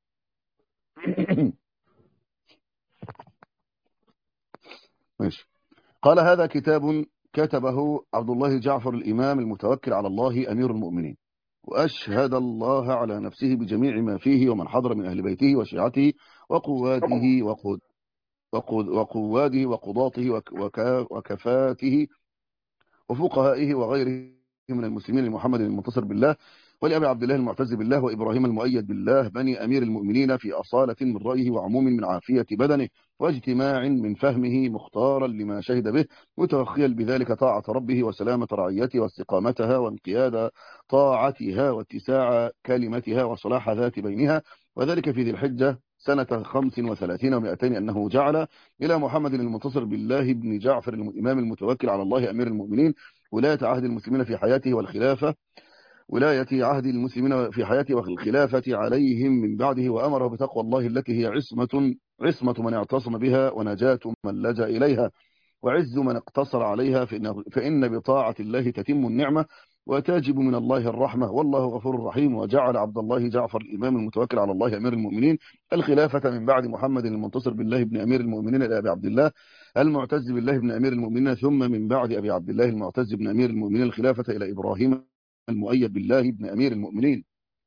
ماشي. قال هذا كتاب كتبه عبد الله جعفر الإمام المتوكل على الله أمير المؤمنين، وأشهد الله على نفسه بجميع ما فيه ومن حضر من أهل بيته وشيعته وقواته وقود وقود وقواده وقضاته وك وك وكفاته وفقهائه وغيره من المسلمين لمحمد المنتصر بالله ولأبي عبد الله المعتز بالله وإبراهيم المؤيد بالله بني أمير المؤمنين في أصالة من رأيه وعموم من عافية بدنه واجتماع من فهمه مختارا لما شهد به متوخيا بذلك طاعة ربه وسلامة رعيته واستقامتها وانقياد طاعتها واتساع كلمتها وصلاح ذات بينها. وذلك في ذي الحجة سنة خمس وثلاثين ومائتين أنه جعل إلى محمد المنتصر بالله بن جعفر الإمام المتوكل على الله أمير المؤمنين ولاية عهد المسلمين في حياته والخلافة ولاية عهد المسلمين في حياته والخلافة عليهم من بعده، وأمره بتقوى الله التي هي عصمة عصمة من اعتصم بها ونجاة من لجأ إليها. وعز من اقتصر عليها، فإن, فإن بطاعة الله تتم النعمة وتجب من الله الرحمة، والله غفور رحيم. وجعل عبد الله جعفر الإمام المتوكل على الله أمير المؤمنين الخلافة من بعد محمد المنتصر بالله بن أمير المؤمنين إلى أبي عبد الله المعتز بالله بن أمير المؤمنين، ثم من بعد أبي عبد الله المعتز بن أمير المؤمنين الخلافة إلى إبراهيم المؤيد بالله بن أمير المؤمنين.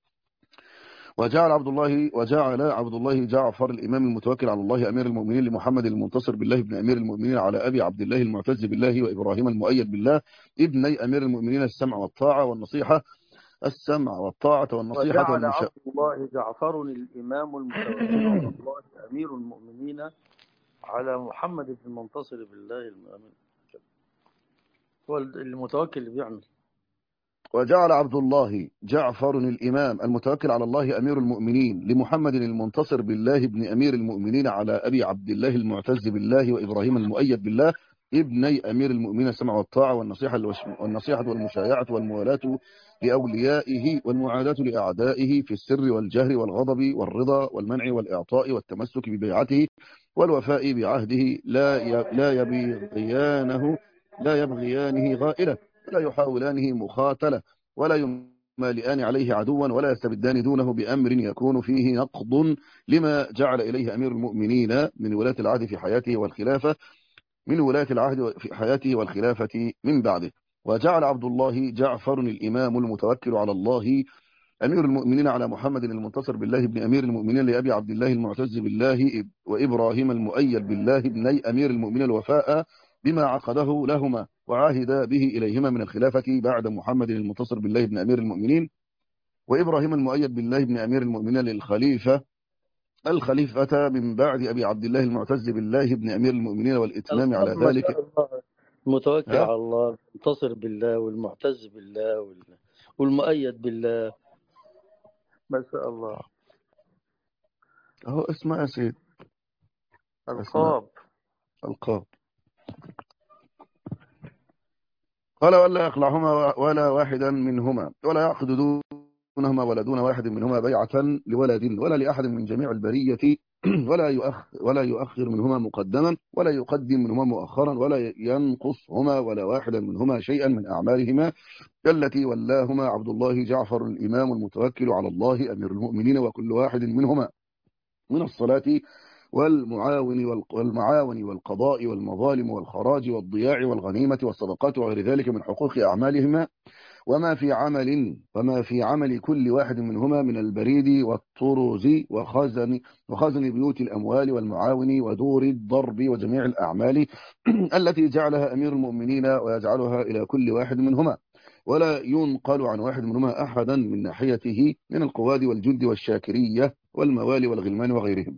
وجعل عبد الله وجعل عبد الله جعفر الإمام المتوكل على الله أمير المؤمنين لمحمد المنتصر بالله بن أمير المؤمنين على أبي عبد الله المعتز بالله وإبراهيم المؤيد بالله ابني أمير المؤمنين السمع والطاعة والنصيحة السمع والطاعة والنصيحة وجعل والمشا... عبد الله جعفر الإمام المتوكل على الله أمير المؤمنين على محمد بن المنتصر بالله المؤمن. هو المتوكل اللي بيعمل. وجعل عبد الله جعفر الإمام المتوكل على الله أمير المؤمنين لمحمد المنتصر بالله بن أمير المؤمنين على أبي عبد الله المعتز بالله وإبراهيم المؤيد بالله ابني أمير المؤمنين السمع والطاعة والنصيحة والنصيحة والمشايعة والموالاة لأوليائه والمعاداة لأعدائه في السر والجهر والغضب والرضا والمنع والإعطاء والتمسك ببيعته والوفاء بعهده لا لا يبغيانه لا يبغيانه غائلة ولا يحاولانه مخاتلة ولا يمالئان عليه عدوا ولا يستبدان دونه بأمر يكون فيه نقض لما جعل إليه أمير المؤمنين من ولاة العهد في حياته والخلافة من ولاة العهد في حياته والخلافة من بعده. وجعل عبد الله جعفر الإمام المتوكل على الله أمير المؤمنين على محمد المنتصر بالله بن أمير المؤمنين لأبي عبد الله المعتز بالله وإبراهيم المؤيد بالله ابني أمير المؤمنين الوفاء بما عقده لهما وعاهد به إليهما من الخلافة بعد محمد المنتصر بالله بن أمير المؤمنين وإبراهيم المؤيد بالله بن أمير المؤمنين للخليفة الخليفة من بعد أبي عبد الله المعتز بالله بن أمير المؤمنين والإتمام على ما ذلك. شاء الله، المتوكل ها؟ على الله المنتصر بالله والمعتز بالله والمؤيد بالله. ما شاء الله. أهو اسماء يا سيد، اسماء القاب. القاب. قال ولا يخلعهما ولا واحدا منهما ولا يعقد دونهما ولا دون واحد منهما بيعة لولد ولا لأحد من جميع البرية ولا يؤخر ولا يؤخر منهما مقدما ولا يقدم منهما مؤخرا ولا ينقصهما ولا واحدا منهما شيئا من أعمالهما التي ولاهما عبد الله جعفر الإمام المتوكل على الله أمير المؤمنين، وكل واحد منهما من الصلاة والمعاون والمعاون والقضاء والمظالم والخراج والضياع والغنيمة والصدقات وغير ذلك من حقوق أعمالهما، وما في عمل وما في عمل كل واحد منهما من البريد والطرز وخزن وخزن بيوت الأموال والمعاون ودور الضرب وجميع الأعمال التي جعلها أمير المؤمنين ويجعلها إلى كل واحد منهما، ولا ينقل عن واحد منهما أحدا من ناحيته من القواد والجند والشاكرية والموالي والغلمان وغيرهم،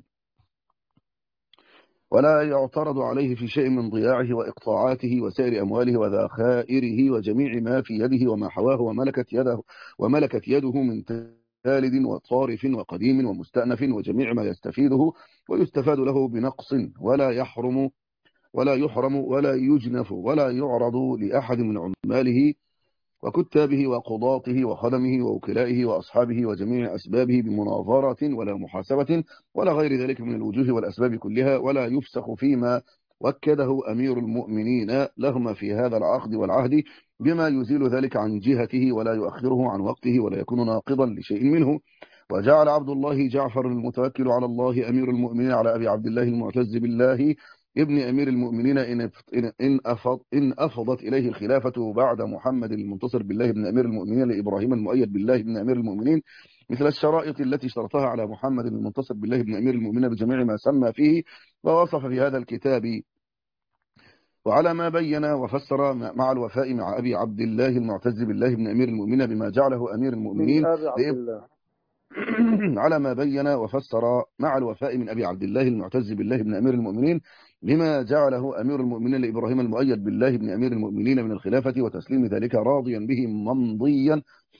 ولا يعترض عليه في شيء من ضياعه وإقطاعاته وسائر أمواله وذخائره وجميع ما في يده وما حواه وملكت يده وملكت يده من تالد وصارف وقديم ومستأنف وجميع ما يستفيده ويستفاد له بنقص، ولا يحرم ولا يحرم ولا يجنف ولا يعرض لأحد من عماله وكتابه وقضاته وخدمه ووكلائه وأصحابه وجميع أسبابه بمناظرة ولا محاسبة ولا غير ذلك من الوجوه والأسباب كلها، ولا يفسخ فيما وكده أمير المؤمنين لهما في هذا العقد والعهد بما يزيل ذلك عن جهته ولا يؤخره عن وقته ولا يكون ناقضا لشيء منه. وجعل عبد الله جعفر المتوكل على الله أمير المؤمنين على أبي عبد الله المعتز بالله ابن أمير المؤمنين إن إن أفض إن أفضت إليه الخلافة بعد محمد المنتصر بالله ابن أمير المؤمنين لإبراهيم المؤيد بالله ابن أمير المؤمنين مثل الشرائط التي اشترطها على محمد المنتصر بالله ابن أمير المؤمنين بجميع ما سمى فيه ووصف في هذا الكتاب، وعلى ما بين وفسر مع الوفاء مع أبي عبد الله المعتز بالله ابن أمير المؤمنين بما جعله أمير المؤمنين أبي عبد الله على ما بين وفسر مع الوفاء من أبي عبد الله المعتز بالله بن أمير المؤمنين لما جعله أمير المؤمنين لإبراهيم المؤيد بالله بن أمير المؤمنين من الخلافة وتسليم ذلك راضيا به ممضيا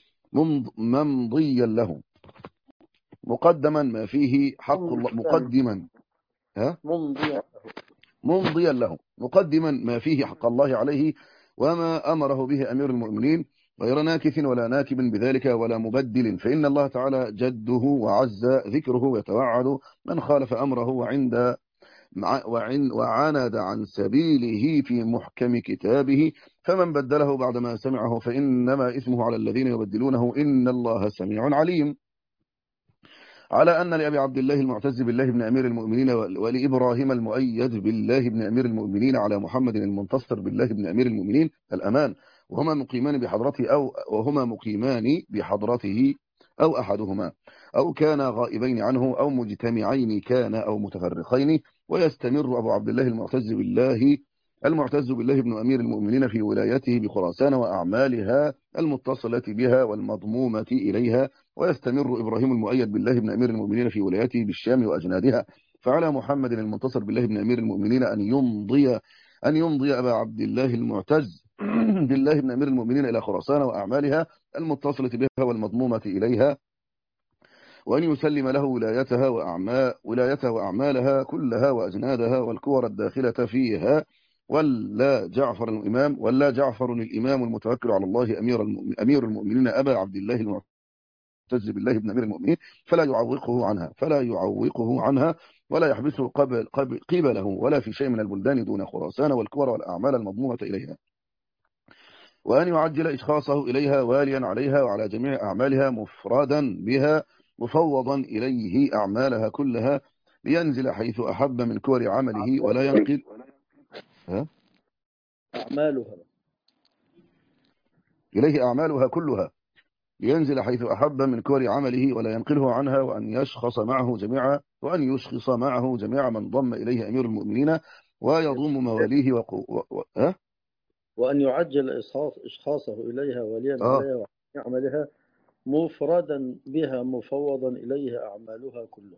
ممضيا له مقدما ما فيه حق الله مقدما ها ممضيا ممضيا له مقدما ما فيه حق الله عليه وما أمره به أمير المؤمنين غير ناكث ولا ناكب بذلك ولا مبدل، فإن الله تعالى جده وعز ذكره ويتوعد من خالف أمره، وعند وعند عن سبيله في محكم كتابه، فمن بدله بعدما سمعه فإنما إثمه على الذين يبدلونه، إن الله سميع عليم. على أن لأبي عبد الله المعتز بالله بن أمير المؤمنين ولإبراهيم المؤيد بالله بن أمير المؤمنين على محمد المنتصر بالله بن أمير المؤمنين الأمان، وهما مقيمان بحضرته أو وهما مقيمان بحضرته أو أحدهما، أو كان غائبين عنه أو مجتمعين كان أو متفرقين. ويستمر أبو عبد الله المعتز بالله المعتز بالله بن أمير المؤمنين في ولايته بخراسان وأعمالها المتصلة بها والمضمومة إليها. ويستمر إبراهيم المؤيد بالله بن أمير المؤمنين في ولايته بالشام وأجنادها. فعلى محمد المنتصر بالله بن أمير المؤمنين أن يمضي أن يمضي أبا عبد الله المعتز بالله بن أمير المؤمنين إلى خراسان وأعمالها المتصلة بها والمضمومة إليها، وأن يسلم له ولايتها وأعمال ولايتها وأعمالها كلها وأجنادها والكور الداخلة فيها. ولا جعفر الإمام ولا جعفر الإمام المتوكل على الله أمير المؤمنين أمير المؤمنين أبا عبد الله المعتز بالله بن أمير المؤمنين فلا يعوقه عنها فلا يعوقه عنها ولا يحبسه قبل قبله ولا في شيء من البلدان دون خراسان والكور والأعمال المضمومة إليها. وأن يعجل إشخاصه إليها واليا عليها وعلى جميع أعمالها مفردا بها مفوضا إليه أعمالها كلها، لينزل حيث أحب من كور عمله ولا ينقل ها؟ أعمالها إليه أعمالها كلها لينزل حيث أحب من كور عمله ولا ينقله عنها، وأن يشخص معه جميع وأن يشخص معه جميع من ضم إليه أمير المؤمنين ويضم مواليه وقو... و... و... ها؟ وأن يعجل إشخاصه إليها وليا آه. عليها ويعملها مفردا بها مفوضا إليها أعمالها كلها،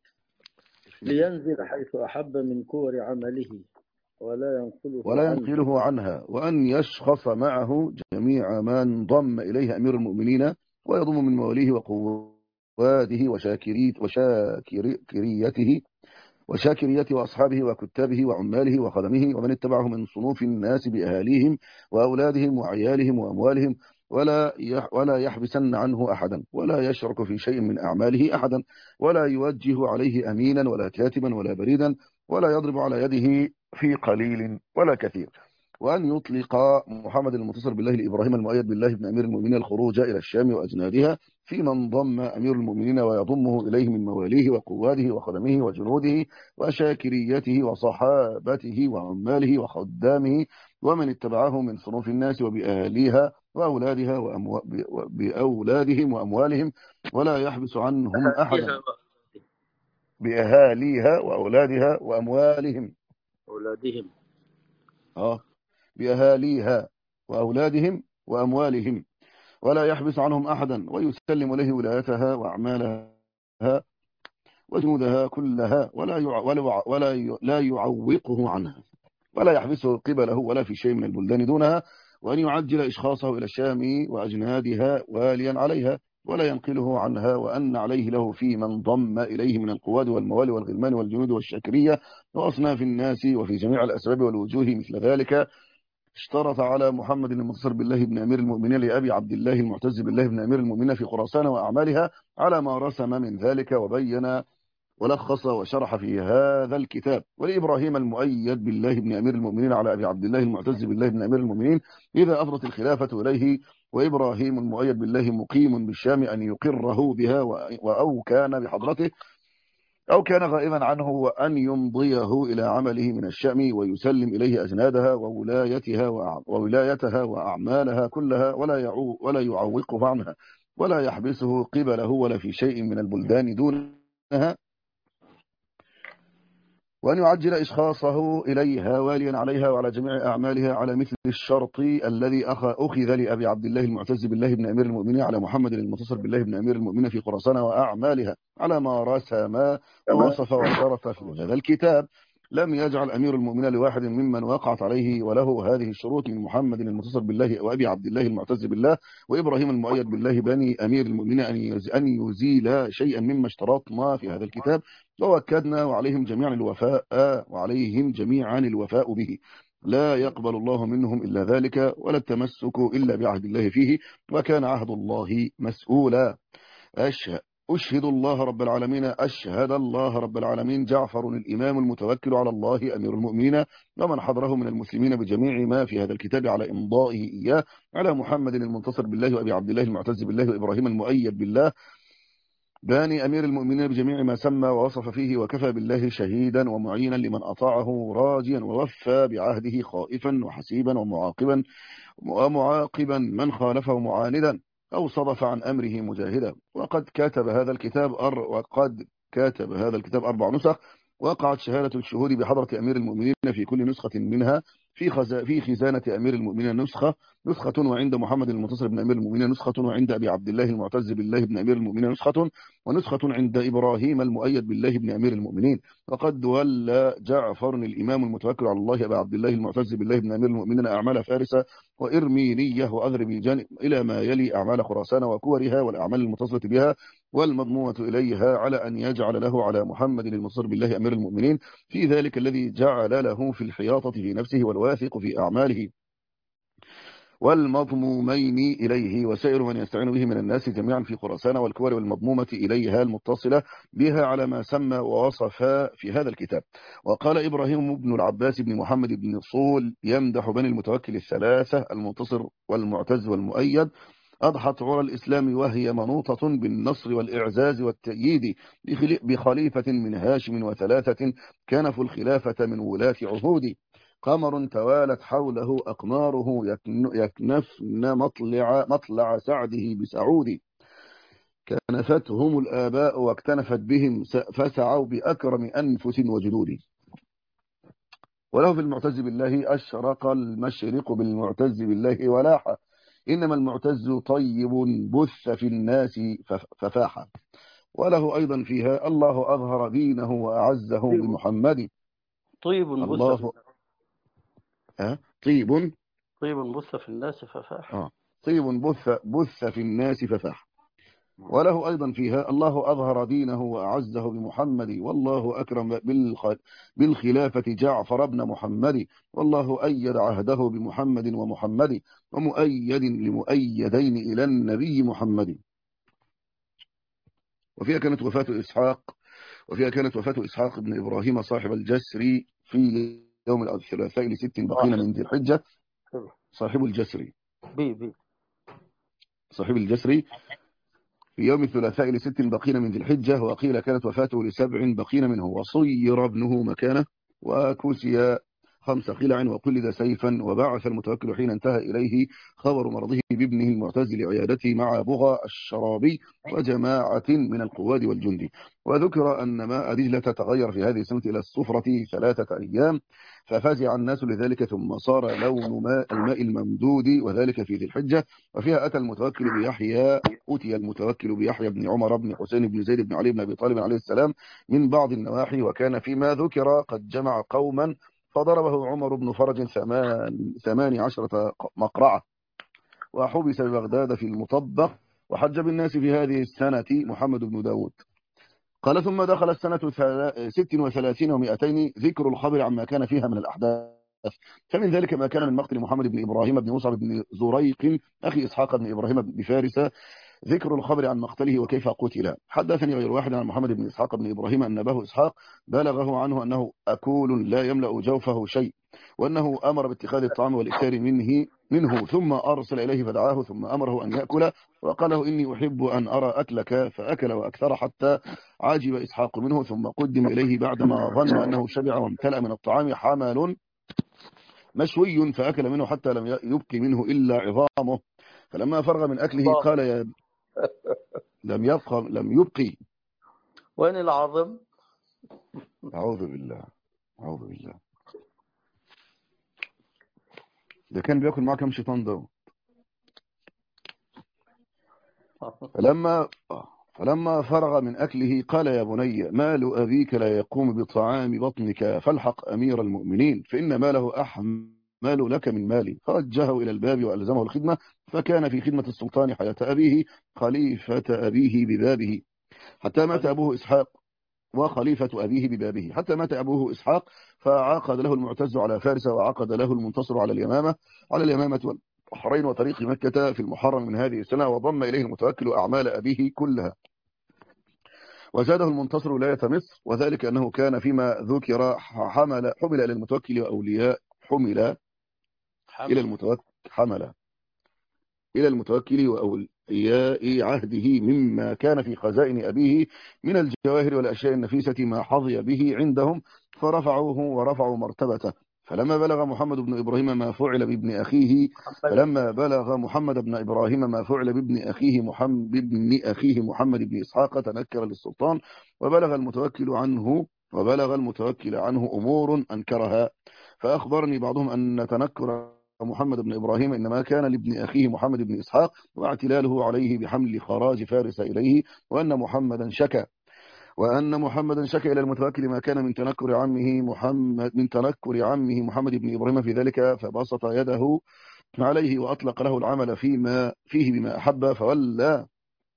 لينزل حيث أحب من كور عمله ولا ينقله ولا عنه ينقله عنها، وأن يشخص معه جميع من ضم إليه أمير المؤمنين ويضم من مواليه وقواته وشاكريت وشاكريته وشاكريته وأصحابه وكتابه وعماله وخدمه ومن اتبعه من صنوف الناس بأهاليهم وأولادهم وعيالهم وأموالهم، ولا ولا يحبسن عنه أحدا ولا يشرك في شيء من أعماله أحدا ولا يوجه عليه أمينا ولا كاتبا ولا بريدا ولا يضرب على يده في قليل ولا كثير. وأن يطلق محمد المنتصر بالله لإبراهيم المؤيد بالله بن أمير المؤمنين الخروج إلى الشام وأجنادها في من ضم أمير المؤمنين ويضمه إليه من مواليه وقواده وخدمه وجنوده وشاكريته وصحابته وعماله وخدامه ومن اتبعه من صنوف الناس وبأهليها وأولادها وأمو... بأولادهم وأموالهم ولا يحبس عنهم أحدا بأهاليها وأولادها وأموالهم أولادهم آه بأهاليها وأولادهم وأموالهم ولا يحبس عنهم أحدا ويسلم له ولايتها وأعمالها وجنودها كلها ولا يع... ولا ولا ي... لا يعوقه عنها ولا يحبسه قبله ولا في شيء من البلدان دونها. وأن يعجل إشخاصه إلى الشام وأجنادها واليا عليها ولا ينقله عنها، وأن عليه له في من ضم إليه من القواد والموالي والغلمان والجنود والشاكرية وأصناف الناس وفي جميع الأسباب والوجوه مثل ذلك. اشترط على محمد المنتصر بالله بن أمير المؤمنين لأبي عبد الله المعتز بالله بن أمير المؤمنين في خراسان وأعمالها على ما رسم من ذلك وبين ولخص وشرح في هذا الكتاب. ولإبراهيم المؤيد بالله بن أمير المؤمنين على أبي عبد الله المعتز بالله بن أمير المؤمنين إذا أفضت الخلافة إليه وإبراهيم المؤيد بالله مقيم بالشام أن يقره بها أو كان بحضرته أو كان غائبا عنه، وأن يمضيه إلى عمله من الشأم ويسلم إليه أجنادها وولايتها وولايتها وأعمالها كلها ولا يعو ولا يعوقه عنها ولا يحبسه قبله ولا في شيء من البلدان دونها، وأن يعجل إشخاصه إليها واليا عليها وعلى جميع أعمالها على مثل الشرط الذي أخذ لأبي عبد الله المعتز بالله بن أمير المؤمنين على محمد المنتصر بالله بن أمير المؤمنين في خراسان وأعمالها على ما رسم ووصف وشرط في هذا الكتاب. لم يجعل أمير المؤمنين لواحد ممن وقعت عليه وله هذه الشروط من محمد المنتصر بالله وأبي عبد الله المعتز بالله وإبراهيم المؤيد بالله بني أمير المؤمنين أن يزيل شيئا مما اشترطنا في هذا الكتاب، ووكدنا وعليهم جميعا الوفاء وعليهم جميعا الوفاء به، لا يقبل الله منهم إلا ذلك ولا التمسك إلا بعهد الله فيه، وكان عهد الله مسؤولا. أشهد أشهد الله رب العالمين أشهد الله رب العالمين جعفر الإمام المتوكل على الله أمير المؤمنين ومن حضره من المسلمين بجميع ما في هذا الكتاب على إمضائه إياه على محمد المنتصر بالله وأبي عبد الله المعتز بالله وإبراهيم المؤيد بالله باني أمير المؤمنين بجميع ما سمى ووصف فيه وكفى بالله شهيدا ومعينا لمن أطاعه راجيا ووفى بعهده خائفا وحسيبا ومعاقبا ومعاقبا من خالفه معاندا أو صدف عن أمره مجاهدا. وقد كتب هذا الكتاب أر وقد كتب هذا الكتاب أربع نسخ، وقعت شهادة الشهود بحضرة أمير المؤمنين في كل نسخة منها في خزا في خزانة أمير المؤمنين نسخة نسخة وعند محمد المنتصر بن أمير المؤمنين نسخة وعند أبي عبد الله المعتز بالله بن أمير المؤمنين نسخة ونسخة عند إبراهيم المؤيد بالله بن أمير المؤمنين. وقد ولى جعفر الإمام المتوكل على الله أبا عبد الله المعتز بالله بن أمير المؤمنين أعمال فارس وإرمينية وأذربيجان إلى ما يلي أعمال خراسان وكورها والأعمال المتصلة بها والمضمومة إليها، على أن يجعل له على محمد المنتصر بالله أمير المؤمنين في ذلك الذي جعل له في الحياطة في نفسه والواثق في أعماله والمضمومين إليه وسائر من يستعين به من الناس جميعا في خراسان والكور والمضمومة إليها المتصلة بها على ما سمى ووصف في هذا الكتاب. وقال إبراهيم بن العباس بن محمد بن صول يمدح بني المتوكل الثلاثة المنتصر والمعتز والمؤيد أضحت عرى الإسلام وهي منوطة بالنصر والإعزاز والتأييد بخليفة من هاشم وثلاثة كنفوا الخلافة من ولاة عهود قمر توالت حوله أقماره يكنفن مطلع, مطلع سعده بسعود كنفتهم الآباء واكتنفت بهم فسعوا بأكرم أنفس وجلود. وله في المعتز بالله أشرق المشرق بالمعتز بالله ولاح إنما المعتز طيب بث في الناس ففاح. وله أيضا فيها الله أظهر دينه وأعزه بمحمد. طيب الله أه؟ طيب طيب بث في الناس ففاح. آه. طيب بث بث في الناس ففاح. وله أيضا فيها الله أظهر دينه وأعزه بمحمد والله أكرم بالخلافة جعفر بن محمد والله أيد عهده بمحمد ومحمد ومؤيد لمؤيدين إلى النبي محمد. وفيها كانت وفاة إسحاق وفيها كانت وفاة إسحاق بن إبراهيم صاحب الجسري في يوم الثلاثاء لست بقين من ذي الحجة. صاحب الجسري بي بي صاحب الجسري في يوم الثلاثاء لست بقين من ذي الحجة. وقيل كانت وفاته لسبع بقين منه وصير ابنه مكانه وكسي خمس خلع وقلد سيفا. وبعث المتوكل حين انتهى إليه خبر مرضه بابنه المعتز لعيادته مع بغى الشرابي وجماعة من القواد والجند. وذكر أن ماء دجلة تغير في هذه السنة إلى الصفرة ثلاثة أيام ففزع الناس لذلك ثم صار لون ماء الماء الممدود وذلك في ذي الحجة. وفيها أتى المتوكل بيحيى أتي المتوكل بيحيى بن عمر بن حسين بن زيد بن علي بن أبي طالب عليه السلام من بعض النواحي. وكان فيما ذكر قد جمع قوما فضربه عمر بن فرج ثمان, ثمان عشرة مقرعة وحبس ببغداد في المطبق. وحج بالناس في هذه السنة محمد بن داود. قال ثم دخل السنة ست وثلاثين ومئتين ذكر الخبر عما كان فيها من الأحداث. فمن ذلك ما كان من مقتل محمد بن إبراهيم بن مصعب بن زريق أخي إسحاق بن إبراهيم بفارس ذكر الخبر عن مقتله وكيف قتل. حدثني غير واحد عن محمد بن إسحاق بن إبراهيم أن أباه إسحاق بلغه عنه أنه أكول لا يملأ جوفه شيء وأنه أمر باتخاذ الطعام والإكثار منه منه ثم أرسل إليه فدعاه ثم أمره أن يأكل وقال له إني أحب أن أرى أكلك فأكل وأكثر حتى عجب إسحاق منه ثم قدم إليه بعدما ظن أنه شبع وامتلأ من الطعام حمل مشوي فأكل منه حتى لم يبقي منه إلا عظامه. فلما فرغ من أكله قال يا لم يبقى لم يبقي وين العظم؟ أعوذ بالله أعوذ بالله ده كان بياكل معاه كم شيطان ده. فلما فلما فرغ من أكله قال يا بني مال أبيك لا يقوم بطعام بطنك فالحق أمير المؤمنين فإن ماله أحمل لك من مالي. فرجه إلى الباب وألزمه الخدمة فكان في خدمة السلطان حياة أبيه خليفة أبيه ببابه حتى مات أبوه إسحاق وخليفة أبيه ببابه حتى مات أبوه إسحاق فعقد له المعتز على فارس وعقد له المنتصر على اليمامة على اليمامة والبحرين وطريق مكة في المحرم من هذه السنة وضم إليه المتوكل أعمال أبيه كلها. وزاده المنتصر ولاية مصر، وذلك أنه كان فيما ذكر حمل حمل إلى المتوكل وأولياء حمل إلى المتوكل حمل إلى المتوكل وأولياء عهده مما كان في خزائن أبيه من الجواهر والأشياء النفيسة ما حظي به عندهم، فرفعوه ورفعوا مرتبته. فلما بلغ محمد بن إبراهيم ما فعل بابن أخيه فلما بلغ محمد بن إبراهيم ما فعل بابن أخيه محمد بابن أخيه محمد بن إسحاق تنكر للسلطان، وبلغ المتوكل عنه وبلغ المتوكل عنه أمور أنكرها. فأخبرني بعضهم أن تنكر محمد بن إبراهيم إنما كان لابن أخيه محمد بن إسحاق واعتلاله عليه بحمل خراج فارس إليه، وأن محمدا شكى وأن محمدا شكى إلى المتوكل ما كان من تنكر عمه محمد من تنكر عمه محمد بن إبراهيم في ذلك، فبسط يده عليه وأطلق له العمل فيما فيه بما أحب. فولى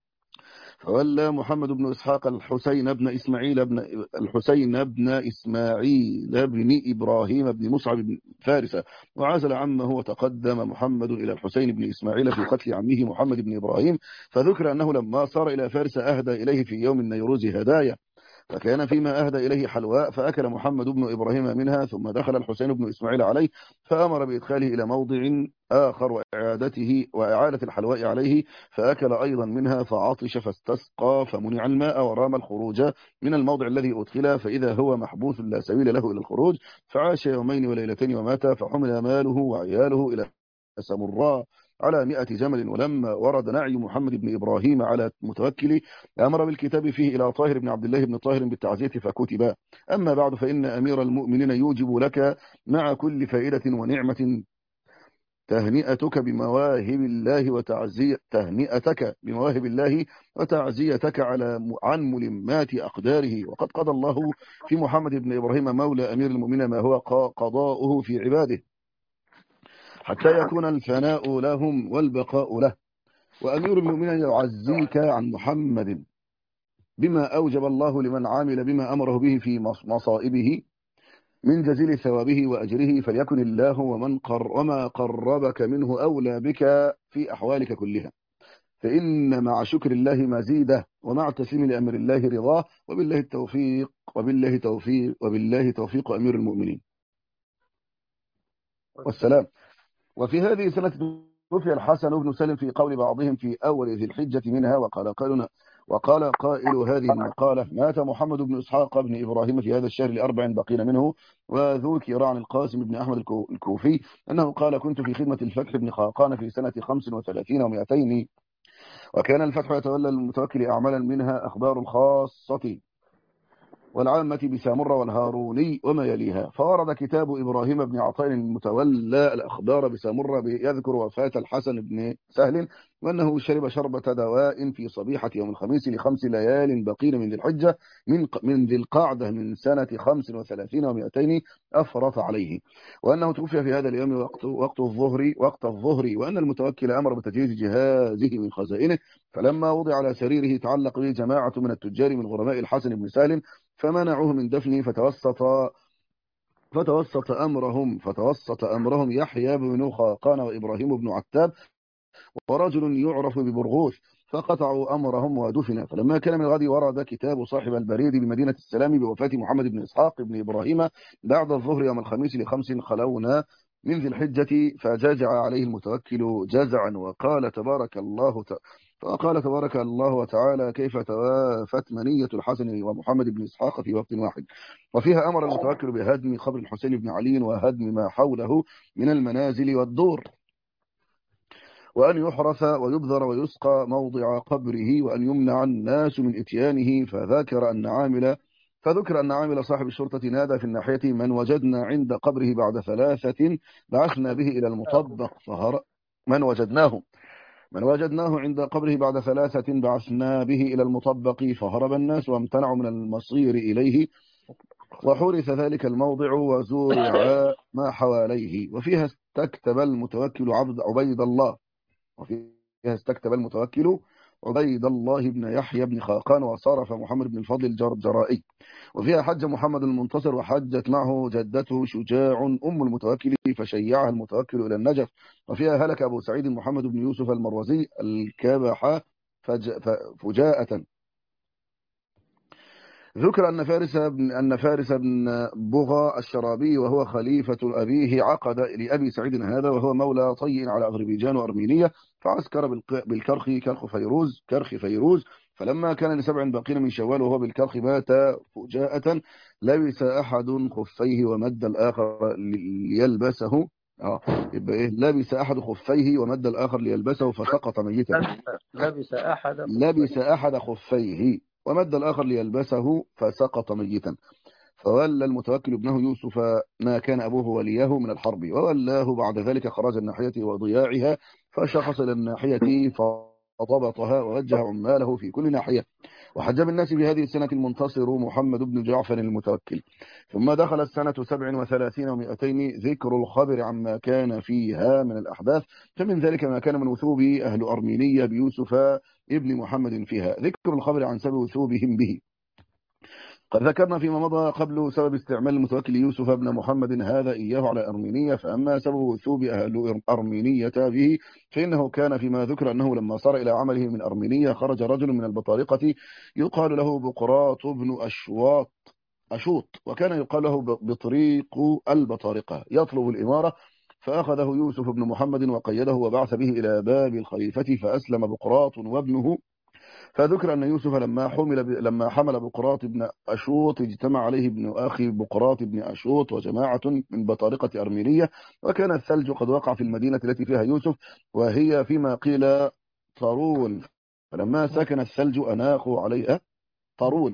فولى محمد بن إسحاق الحسين بن إسماعيل بن الحسين بن إسماعيل بن إبراهيم بن مصعب بن فارس، وعزل عمه، وتقدم محمد إلى الحسين بن إسماعيل في قتل عمه محمد بن إبراهيم. فذكر أنه لما صار إلى فارس أهدى إليه في يوم النيروز هدايا، فكان فيما أهدى إليه حلواء، فأكل محمد بن إبراهيم منها. ثم دخل الحسين بن إسماعيل عليه فأمر بإدخاله إلى موضع آخر وإعادته وإعادة الحلواء عليه، فأكل أيضا منها، فعطش فاستسقى فمنع الماء ورام الخروج من الموضع الذي أدخل، فإذا هو محبوس لا سبيل له إلى الخروج، فعاش يومين وليلتين ومات. فحمل ماله وعياله إلى سمراء على مئة جمل. ولما ورد نعي محمد بن إبراهيم على متوكل أمر بالكتاب فيه إلى طاهر بن عبد الله بن طاهر بالتعزية فكتب. أما بعد، فإن أمير المؤمنين يوجب لك مع كل فائدة ونعمة تهنئتك بمواهب الله وتعزية تهنئتك بمواهب الله وتعزيتك على عن ملمات أقداره. وقد قضى الله في محمد بن إبراهيم مولى أمير المؤمنين ما هو قضاؤه في عباده، حتى يكون الفناء لهم والبقاء له. وأمير المؤمنين يعزيك عن محمد بما أوجب الله لمن عامل بما أمره به في مصائبه من جزيل ثوابه وأجره، فليكن الله ومن قر وما قربك منه أولى بك في أحوالك كلها، فإن مع شكر الله مزيده، ومع تسليم لأمر الله رضاه، وبالله التوفيق وبالله توفيق وبالله توفيق أمير المؤمنين والسلام. وفي هذه السنة توفي الحسن بن سالم في قول بعضهم في أول ذي الحجة منها. وقال قائلنا وقال قائل هذه المقالة مات محمد بن إسحاق بن إبراهيم في هذا الشهر لأربع بقين منه. وذكر عن القاسم بن أحمد الكوفي أنه قال كنت في خدمة الفتح بن خاقان في سنة خمس وثلاثين ومئتين، وكان الفتح يتولى المتوكل أعمالا منها أخبار الخاصة والعامة بسامرة والهاروني وما يليها. فورد كتاب إبراهيم بن عطاء المتولى الأخبار بسامرة يذكر وفاة الحسن بن سهل، وأنه شرب شربة دواء في صبيحة يوم الخميس لخمس ليال بقين من ذي الحجة من من ذي القعدة من سنة خمس وثلاثين ومئتين أفرط عليه، وأنه توفي في هذا اليوم وقت وقت الظهر وقت الظهر وأن المتوكل أمر بتجهيز جهازه من خزائنه. فلما وضع على سريره تعلق به جماعة من التجار من غرماء الحسن بن سالم فمنعوه من دفنه، فتوسط فتوسط أمرهم فتوسط أمرهم يحيى بن خاقان وإبراهيم بن عتاب ورجل يعرف ببرغوث، فقطعوا أمرهم ودفن. فلما كان من الغد ورد كتاب صاحب البريد بمدينة السلام بوفاة محمد بن إسحاق بن إبراهيم بعد الظهر يوم الخميس لخمس خلونا من ذي الحجة، فجزع عليه المتوكل جزعا وقال تبارك الله ت... فقال تبارك الله وتعالى كيف توافت منية الحسن ومحمد بن إسحاق في وقت واحد. وفيها أمر المتوكل بهدم قبر الحسين بن علي وهدم ما حوله من المنازل والدور، وأن يحرث ويبذر ويسقى موضع قبره، وأن يمنع الناس من إتيانه. فذكر أن عامل فذكر أن عامل صاحب الشرطة نادى في الناحية من وجدنا عند قبره بعد ثلاثة بعثنا به إلى المطبق فهر من وجدناه من وجدناه عند قبره بعد ثلاثة بعثنا به إلى المطبق فهرب الناس وامتنعوا من المصير إليه، وحرث ذلك الموضع وزرع ما حواليه. وفيها استكتب المتوكل عبد عبيد الله وفيها استكتب المتوكل عبيد الله بن يحيى بن خاقان وصرف محمد بن الفضل الجرجرائي. وفيها حج محمد المنتصر وحجت معه جدته شجاع أم المتوكل فشيعها المتوكل إلى النجف. وفيها هلك أبو سعيد محمد بن يوسف المروزي الكبح فجاءة ذكر أن فارس بن أن فارس بن بغى الشرابي وهو خليفة أبيه عقد لأبي سعيد هذا وهو مولى طي على أذربيجان وأرمينيا، فعسكر بالق- بالكرخ كرخ فيروز كرخ فيروز. فلما كان لسبع باقين من شوال وهو بالكرخ مات فجاءة. لبس أحد خفيه ومد الآخر ليلبسه. اه يبقى ايه؟ لبس أحد خفيه ومد الآخر ليلبسه فسقط ميتا. لبس لبس أحد لبس خفيه. أحد خفيه ومد الآخر ليلبسه فسقط ميتا. فولى المتوكل ابنه يوسف ما كان أبوه وليه من الحرب، وولاه بعد ذلك خراج الناحية وضياعها، فشخص إلى الناحية فضبطها ووجه عماله في كل ناحية. وحج بالناس بهذه السنة المنتصر محمد بن جعفر المتوكل. ثم دخل السنة سبع وثلاثين ومائتين ذكر الخبر عما كان فيها من الأحداث. فمن ذلك ما كان من وثوب أهل أرمينية بيوسف ابن محمد فيها. ذكر الخبر عن سبب وثوبهم به. قد ذكرنا فيما مضى قبل سبب استعمال المتوكل يوسف بن محمد هذا إياه على أرمينية. فأما سبب وثوب أهل أرمينية به فإنه كان فيما ذكر أنه لما صار إلى عمله من أرمينية خرج رجل من البطارقة يقال له بقراط بن أشواط أشوط، وكان يقال له بطريق البطارقة يطلب الإمارة. فأخذه يوسف بن محمد وقيده وبعث به إلى باب الخليفة فأسلم بقراط وابنه. فذكر أن يوسف لما حمل ب... لما حمل بقراط بن أشوط اجتمع عليه ابن أخي بقراط بن أشوط وجماعة من بطارقة أرمينية، وكان الثلج قد وقع في المدينة التي فيها يوسف وهي فيما قيل طارون. فلما سكن الثلج أناخوا عليها طارون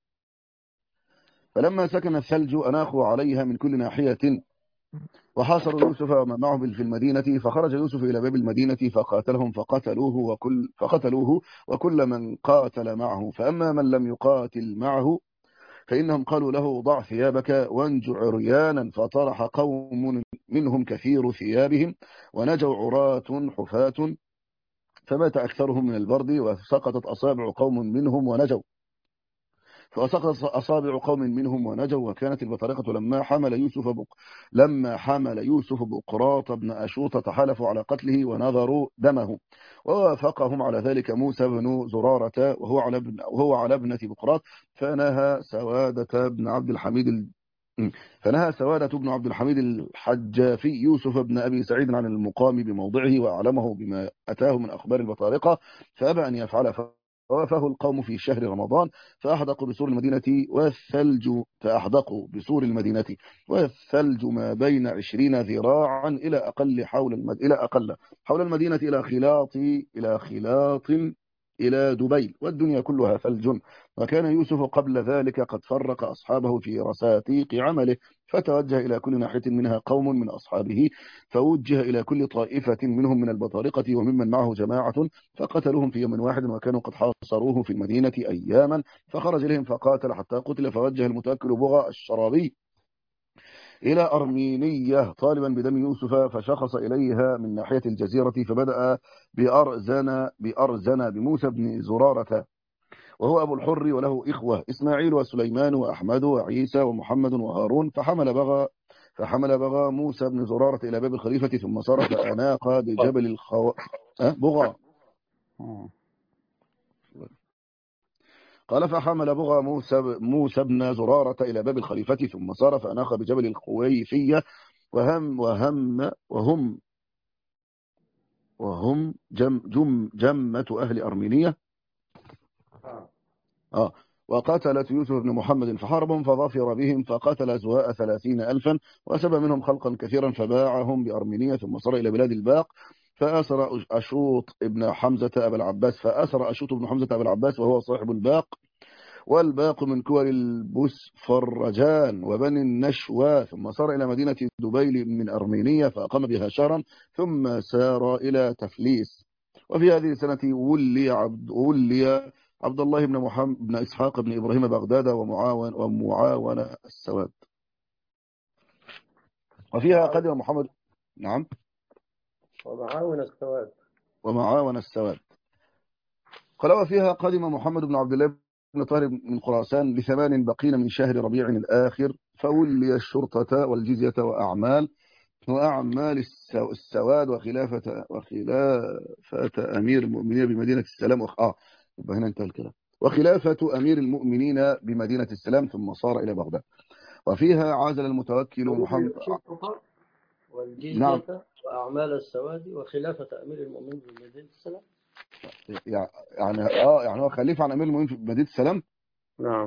فلما سكن الثلج أناخوا عليها من كل ناحية، وحاصروا يوسف ومن معه في المدينة. فخرج يوسف إلى باب المدينة فقاتلهم فقتلوه وكل فقتلوه وكل من قاتل معه. فأما من لم يقاتل معه فإنهم قالوا له ضع ثيابك وانجع عريانا، فطرح قوم منهم كثير ثيابهم ونجوا عراة حفاة، فمات أكثرهم من البرد وسقطت أصابع قوم منهم ونجوا فسقط أصابع قوم منهم ونجوا. وكانت البطارقة لما حمل يوسف بق... لما حمل يوسف بقراط بن أشوط تحالفوا على قتله ونظروا دمه، ووافقهم على ذلك موسى بن زرارة وهو على ابن وهو على ابنة بقراط. فنهى سوادة بن عبد الحميد ال... فنهى سوادة بن عبد الحميد الحجافي يوسف بن أبي سعيد عن المقام بموضعه وأعلمه بما أتاه من أخبار البطارقة، فأبى أن يفعل. فوافه القوم في شهر رمضان فأحدقوا بسور المدينة والثلج فأحدقوا بسور المدينة والثلج ما بين عشرين ذراعا إلى أقل حول المد... إلى أقل حول المدينة إلى خلاط إلى خلاط إلى دبي، والدنيا كلها ثلج. وكان يوسف قبل ذلك قد فرق أصحابه في رساتيق عمله، فتوجه إلى كل ناحية منها قوم من أصحابه، فوجه إلى كل طائفة منهم من البطارقة وممن معه جماعة فقتلوهم في يوم واحد. وكانوا قد حاصروه في المدينة أياما، فخرج إليهم فقاتل حتى قتل. فوجه المتوكل بغى الشرابي إلى أرمينية طالبا بدم يوسف، فشخص إليها من ناحية الجزيرة، فبدأ بأرزن بأرزن بموسى بن زرارة وهو أبو الحر، وله إخوة إسماعيل وسليمان وأحمد وعيسى ومحمد وهارون. فحمل بغى فحمل بغى موسى بن زرارة إلى باب الخليفة ثم صار فأناق بجبل الخو... أه؟ بغى قال فحمل بغى موسى موسى بن زرارة إلى باب الخليفة ثم صار فأناخ بجبل الخويفية، وهم وهم وهم وهم جم جم جمة أهل أرمينية. آه وقتلت يوسف بن محمد فحاربهم فظفر بهم فقتل زواء ثلاثين ألفا وسبى منهم خلقا كثيرا فباعهم بأرمينية. ثم صار إلى بلاد الباق فأسر أشوط ابن حمزة أبا العباس فأسر أشوط بن حمزة أبا العباس وهو صاحب الباق، والباق من كور البسفرجان وبني النشوى. ثم صار إلى مدينة دبيل من أرمينية فأقام بها شهرا ثم سار إلى تفليس. وفي هذه السنة ولي عبد ولي عبد الله بن محمد بن إسحاق بن إبراهيم بغداد ومعاون ومعاون السواد. وفيها قدم محمد نعم ومعاون السواد ومعاون السواد قال وفيها قدم محمد بن عبد الله بن طاهر من خراسان لثمان بقين من شهر ربيع الآخر، فولي الشرطة والجزية وأعمال وأعمال السو... السواد وخلافة وخلافة أمير المؤمنين بمدينة السلام وخ... آه يبقى هنا انتهى الكلام. وخلافة أمير المؤمنين بمدينة السلام ثم صار إلى بغداد. وفيها عازل المتوكل محمد. نعم، والجزية وأعمال السواد وخلافة أمير المؤمنين بمدينة السلام. يعني اه يعني هو خليفة عن أمير المؤمنين في مدينة السلام. نعم،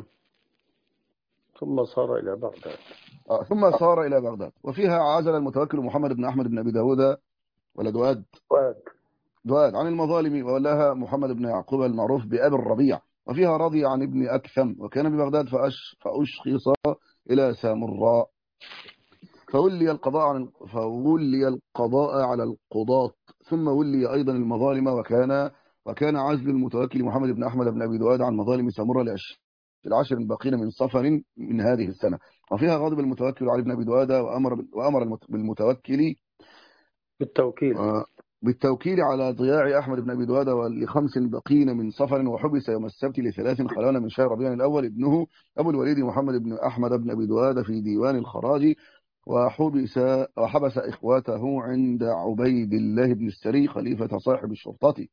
ثم صار إلى بغداد. آه ثم صار إلى بغداد. وفيها عازل المتوكل محمد بن أحمد بن أبي داود ولا دواد واد دواد عن المظالم، وولاها محمد بن يعقوب المعروف بأبي الربيع. وفيها رضي عن ابن أكثم وكان ببغداد فأش فأشخص إلى سامراء، فولي القضاء عن فولي القضاء على القضاة، ثم ولي أيضا المظالم. وكان وكان عزل المتوكل محمد بن أحمد بن أبي دواد عن مظالم سامراء لعش العشر الباقين من صفر من هذه السنة. وفيها غضب المتوكل علي بن أبي دواد وأمر وأمر بالمتوكل بالتوكيل بالتوكيل على ضياع أحمد بن أبي دواد ولخمس بقين من صفر. وحبس يوم السبت لثلاث خلون من شهر ربيع الأول ابنه أبو الوليد محمد بن أحمد بن أبي دواد في ديوان الخراج. وحبس وحبس إخواته عند عبيد الله بن السري خليفة صاحب الشرطة.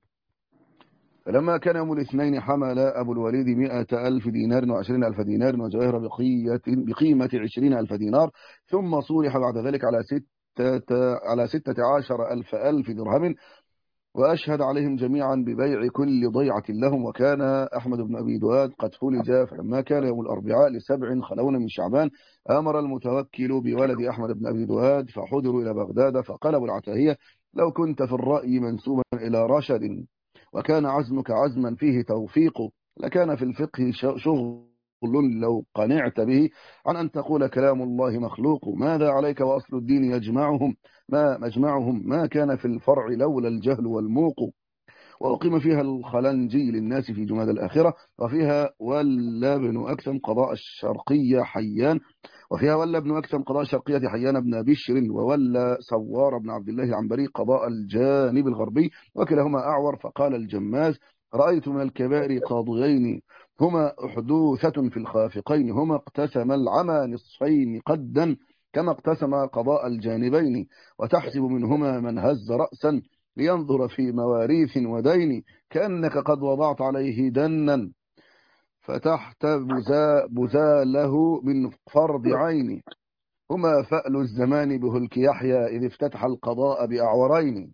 فلما كان يوم الاثنين حمل أبو الوليد مئة ألف دينار وعشرين ألف دينار وجواهر بقية بقيمة عشرين ألف دينار، ثم صولح بعد ذلك على ستة على ستة عشر ألف ألف درهم، وأشهد عليهم جميعا ببيع كل ضيعة لهم. وكان أحمد بن أبي دواد قد فلج. فلما كان يوم الأربعاء لسبع خلون من شعبان أمر المتوكل بولد أحمد بن أبي دواد فحضروا إلى بغداد. فقال أبو العتاهية: لو كنت في الرأي منسوبا إلى رشد وكان عزمك عزما فيه توفيق لكان في الفقه شغل لو قنعت به عن أن تقول كلام الله مخلوق. ماذا عليك وأصل الدين يجمعهم ما مجمعهم ما كان في الفرع لولا الجهل والموق. وأقيم فيها الخلنجي للناس في جماد الآخرة. وفيها ولى بن أكثم قضاء الشرقية حيان وفيها ولى ابن أكثم قضاء الشرقية حيان بن بشر وولى سوار بن عبد الله العنبري قضاء الجانب الغربي وكلاهما أعور. فقال الجماز: رأيت من الكبائر قاضيين هما أحدوثة في الخافقين هما اقتسم العمى نصفين قدا كما اقتسم قضاء الجانبين وتحسب منهما من هز رأسا لينظر في مواريث ودين كأنك قد وضعت عليه دنا فتحت بزا بزاله من فرض عين هما فأل الزمان بهلك يحيى إذ افتتح القضاء بأعورين.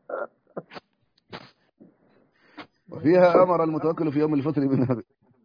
وفيها أمر المتوكل في يوم الفطر منها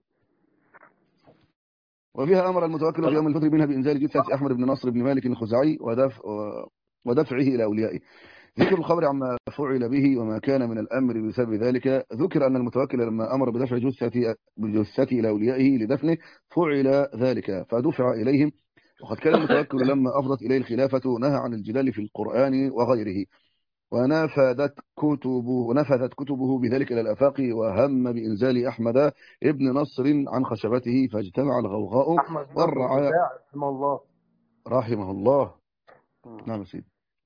وفيها أمر المتوكل في يوم الفطر منها بإنزال جثة أحمد بن نصر بن مالك الخزاعي ودفع ودفعه إلى أوليائه. ذكر الخبر عما فعل به وما كان من الأمر بسبب ذلك. ذكر أن المتوكل لما أمر بدفع جثة بجثته إلى أوليائه لدفنه فعل ذلك فدفع إليهم. وقد كان المتوكل لما أفضت إليه الخلافة نهى عن الجدال في القرآن وغيره ونفذت كتبه ونفذت كتبه بذلك إلى الآفاق. وهم بإنزال أحمد ابن نصر عن خشبته فاجتمع الغوغاء أحمد نصر والرعاء الخزاعي رحمه الله. رحمه الله. نعم سيدي.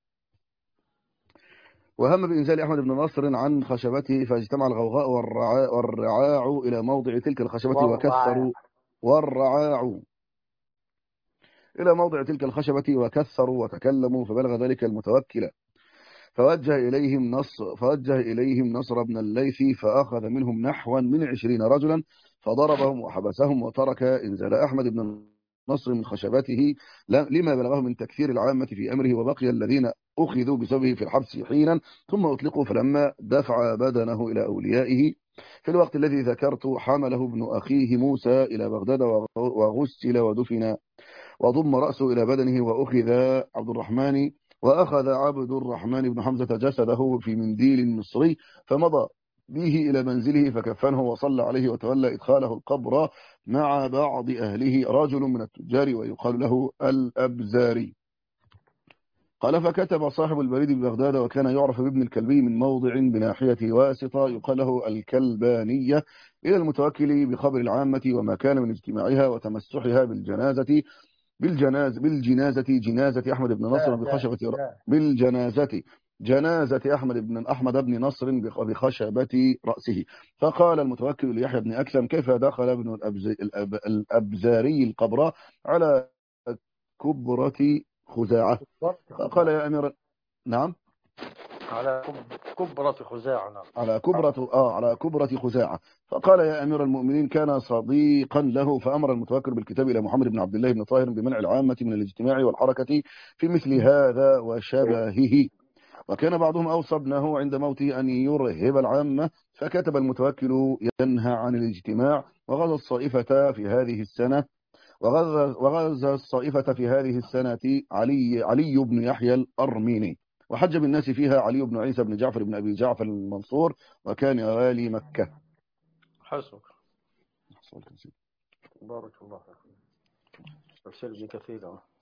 وهم بإنزال أحمد بن نصر عن خشبته فاجتمع الغوغاء والرعاع, والرعاع إلى موضع تلك الخشبة وكثروا والرعاع إلى موضع تلك الخشبة وكثروا وتكلموا فبلغ ذلك المتوكل فوجه إليهم نصر فوجه إليهم نصر بن الليث فأخذ منهم نحوا من عشرين رجلا فضربهم وحبسهم وترك إنزال أحمد بن نصر من خشبته لما بلغه من تكثير العامة في أمره. وبقي الذين أخذوا بسببه في الحبس حينا ثم أطلقوا. فلما دفع بدنه إلى أوليائه في الوقت الذي ذكرت حمله ابن أخيه موسى إلى بغداد وغسل ودفن وضم رأسه إلى بدنه. وأخذ عبد الرحمن وأخذ عبد الرحمن بن حمزة جسده في منديل مصري فمضى به إلى منزله فكفنه وصلى عليه وتولى إدخاله القبر مع بعض أهله رجل من التجار ويقال له الأبزاري. قال: فكتب صاحب البريد ببغداد وكان يعرف بابن الكلبي من موضع بناحية واسطة يقال له الكلبانية إلى المتوكل بخبر العامة وما كان من اجتماعها وتمسحها بالجنازة بالجناز بالجنازة جنازة أحمد بن نصر بخشبة بالجنازة جنازة أحمد بن أحمد بن نصر بخشبة رأسه. فقال المتوكل ليحيى بن أكثم: كيف دخل ابن الأبز... الأب... الأبزاري القبر على كبرة خزاعة؟ فقال: يا أمير نعم على كب- كبرى خزاعة. نعم. على كبرة آه على كبرة خزاعة. فقال يا أمير المؤمنين كان صديقا له، فأمر المتوكل بالكتاب إلى محمد بن عبد الله بن طاهر بمنع العامة من الاجتماع والحركة في مثل هذا وشبهه. وكان بعضهم أوصى ابنه عند موته أن يرهب العامة، فكتب المتوكل ينهى عن الاجتماع. وغزا الصائفة في هذه السنة وغزا وغزا الصائفة في هذه السنة علي علي بن يحيى الأرميني، وحج بالناس فيها علي بن عيسى بن جعفر بن أبي جعفر المنصور، وكان والي مكة. حسبك. بارك الله فيك. أرسل بي كثيرا.